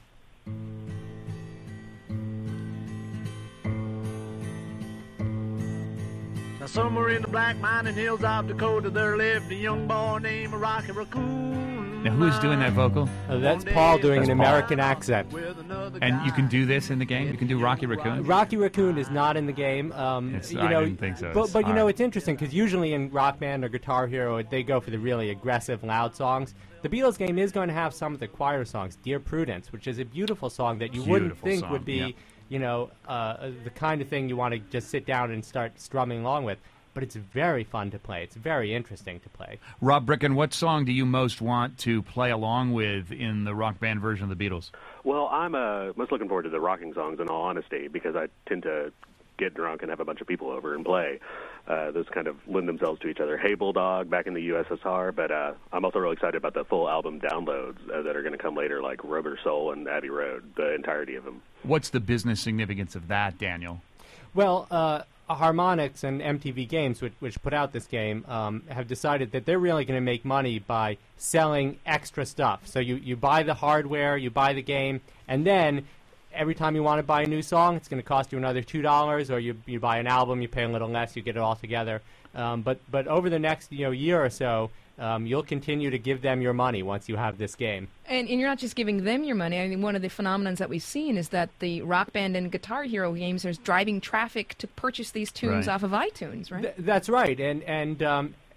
Somewhere in the black mining hills of Dakota, there lived a young boy named Rocky Raccoon. Now, who is doing that vocal? That's Paul doing an American accent. And you can do this in the game? You can do Rocky Raccoon? Rocky Raccoon is not in the game. I didn't think so. But it's interesting, because usually in Rock Band or Guitar Hero, they go for the really aggressive, loud songs. The Beatles game is going to have some of the quieter songs. Dear Prudence, which is a beautiful song that you wouldn't think would be... the kind of thing you want to just sit down and start strumming along with. But it's very fun to play. It's very interesting to play. Rob Bricken, what song do you most want to play along with in the Rock Band version of the Beatles? Well, I'm most looking forward to the rocking songs, in all honesty, because I tend to get drunk and have a bunch of people over and play. Those kind of lend themselves to each other. Hey Bulldog, back in the USSR, but I'm also really excited about the full album downloads that are going to come later, like Rubber Soul and Abbey Road, the entirety of them. What's the business significance of that, Daniel? Well, Harmonix and MTV Games, which put out this game, have decided that they're really going to make money by selling extra stuff. So you buy the hardware, you buy the game, and then every time you want to buy a new song, it's going to cost you another $2, or you buy an album, you pay a little less, you get it all together. But over the next year or so, you'll continue to give them your money once you have this game. And you're not just giving them your money. I mean, one of the phenomenons that we've seen is that the Rock Band and Guitar Hero games are driving traffic to purchase these tunes off of iTunes, right? That's right. And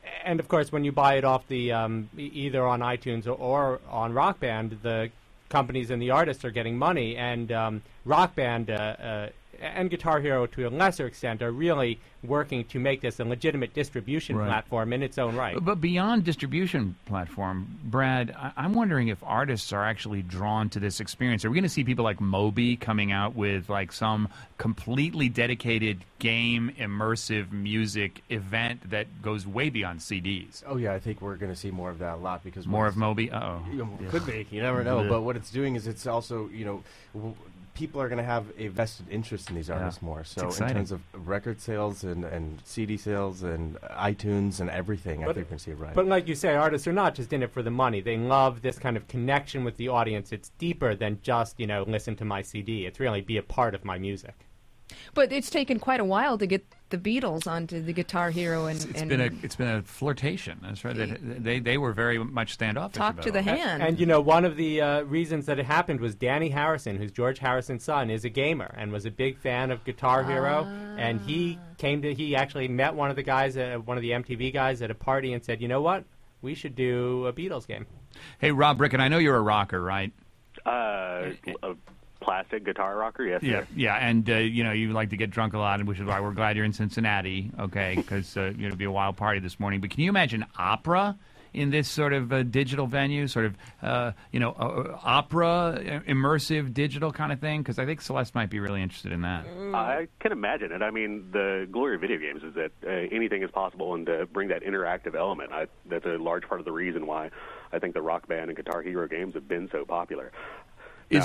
And of course, when you buy it off the either on iTunes or on Rock Band, the companies and the artists are getting money, and Rock Band and Guitar Hero, to a lesser extent, are really working to make this a legitimate distribution platform in its own right. But beyond distribution platform, Brad, I'm wondering if artists are actually drawn to this experience. Are we going to see people like Moby coming out with like some completely dedicated game immersive music event that goes way beyond CDs? Oh yeah, I think we're going to see more of that a lot because more of Moby. Could be. You never know. But what it's doing is it's also people are going to have a vested interest in these artists more. So in terms of record sales and CD sales and iTunes and everything, I think we're going to see it right. But like you say, artists are not just in it for the money. They love this kind of connection with the audience. It's deeper than just, listen to my CD. It's really be a part of my music. But it's taken quite a while to get the Beatles onto the Guitar Hero, It's been a flirtation. That's right. They were very much standoffish. Talk to the hand. And one of the reasons that it happened was Danny Harrison, who's George Harrison's son, is a gamer and was a big fan of Guitar Hero. And he actually met one of the guys, one of the MTV guys, at a party and said, "You know what? We should do a Beatles game." Hey, Rob Ricken, I know you're a rocker, right? Classic guitar rocker, yes. Yeah, sir. yeah, and you like to get drunk a lot, which is why we're glad you're in Cincinnati, okay? Because it'll be a wild party this morning. But can you imagine opera in this sort of digital venue, sort of opera, immersive digital kind of thing? Because I think Celeste might be really interested in that. I can imagine it. I mean, the glory of video games is that anything is possible, and to bring that interactive element, that's a large part of the reason why I think the Rock Band and Guitar Hero games have been so popular. Is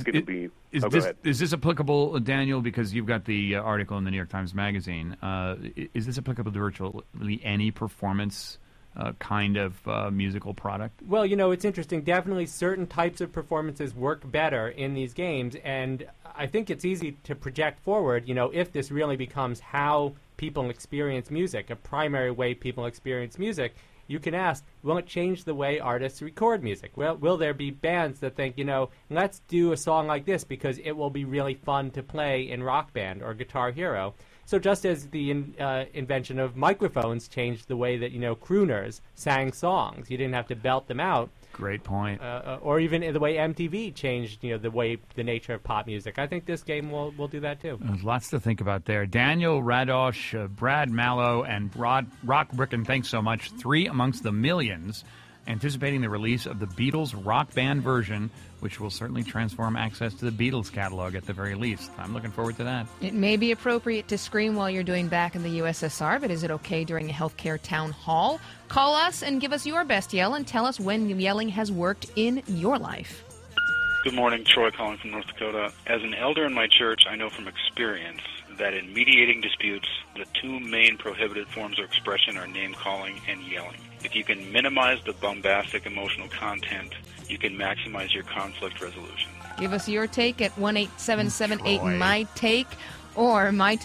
this applicable, Daniel, because you've got the article in the New York Times Magazine, is this applicable to virtually any performance kind of musical product? Well, it's interesting. Definitely certain types of performances work better in these games, and I think it's easy to project forward, if this really becomes how people experience music, a primary way people experience music. You can ask, will it change the way artists record music? Will there be bands that think, let's do a song like this because it will be really fun to play in Rock Band or Guitar Hero? So just as the invention of microphones changed the way that, crooners sang songs, you didn't have to belt them out. Great point. Or even the way MTV changed, the nature of pop music. I think this game will do that too. There's lots to think about there. Daniel Radosh, Brad Mallow, and Rock Ricken, thanks so much. 3 amongst the millions anticipating the release of the Beatles Rock Band version, which will certainly transform access to the Beatles catalog at the very least. I'm looking forward to that. It may be appropriate to scream while you're doing Back in the USSR, but is it okay during a healthcare town hall? Call us and give us your best yell and tell us when yelling has worked in your life. Good morning, Troy calling from North Dakota. As an elder in my church, I know from experience that in mediating disputes, the 2 main prohibited forms of expression are name-calling and yelling. If you can minimize the bombastic emotional content, you can maximize your conflict resolution. Give us your take at 1-877-8-MY-TAKE or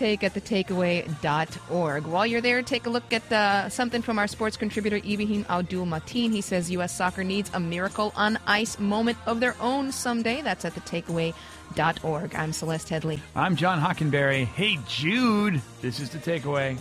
mytake@thetakeaway.org. While you're there, take a look at something from our sports contributor, Ibrahim Abdul-Mateen. He says U.S. soccer needs a miracle on ice moment of their own someday. That's at thetakeaway.org. I'm Celeste Headley. I'm John Hockenberry. Hey, Jude, this is The Takeaway.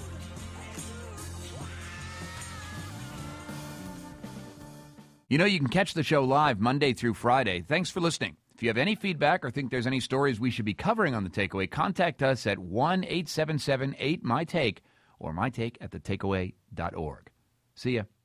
You can catch the show live Monday through Friday. Thanks for listening. If you have any feedback or think there's any stories we should be covering on The Takeaway, contact us at 1-877-8-MY-TAKE or mytake@thetakeaway.org. See ya.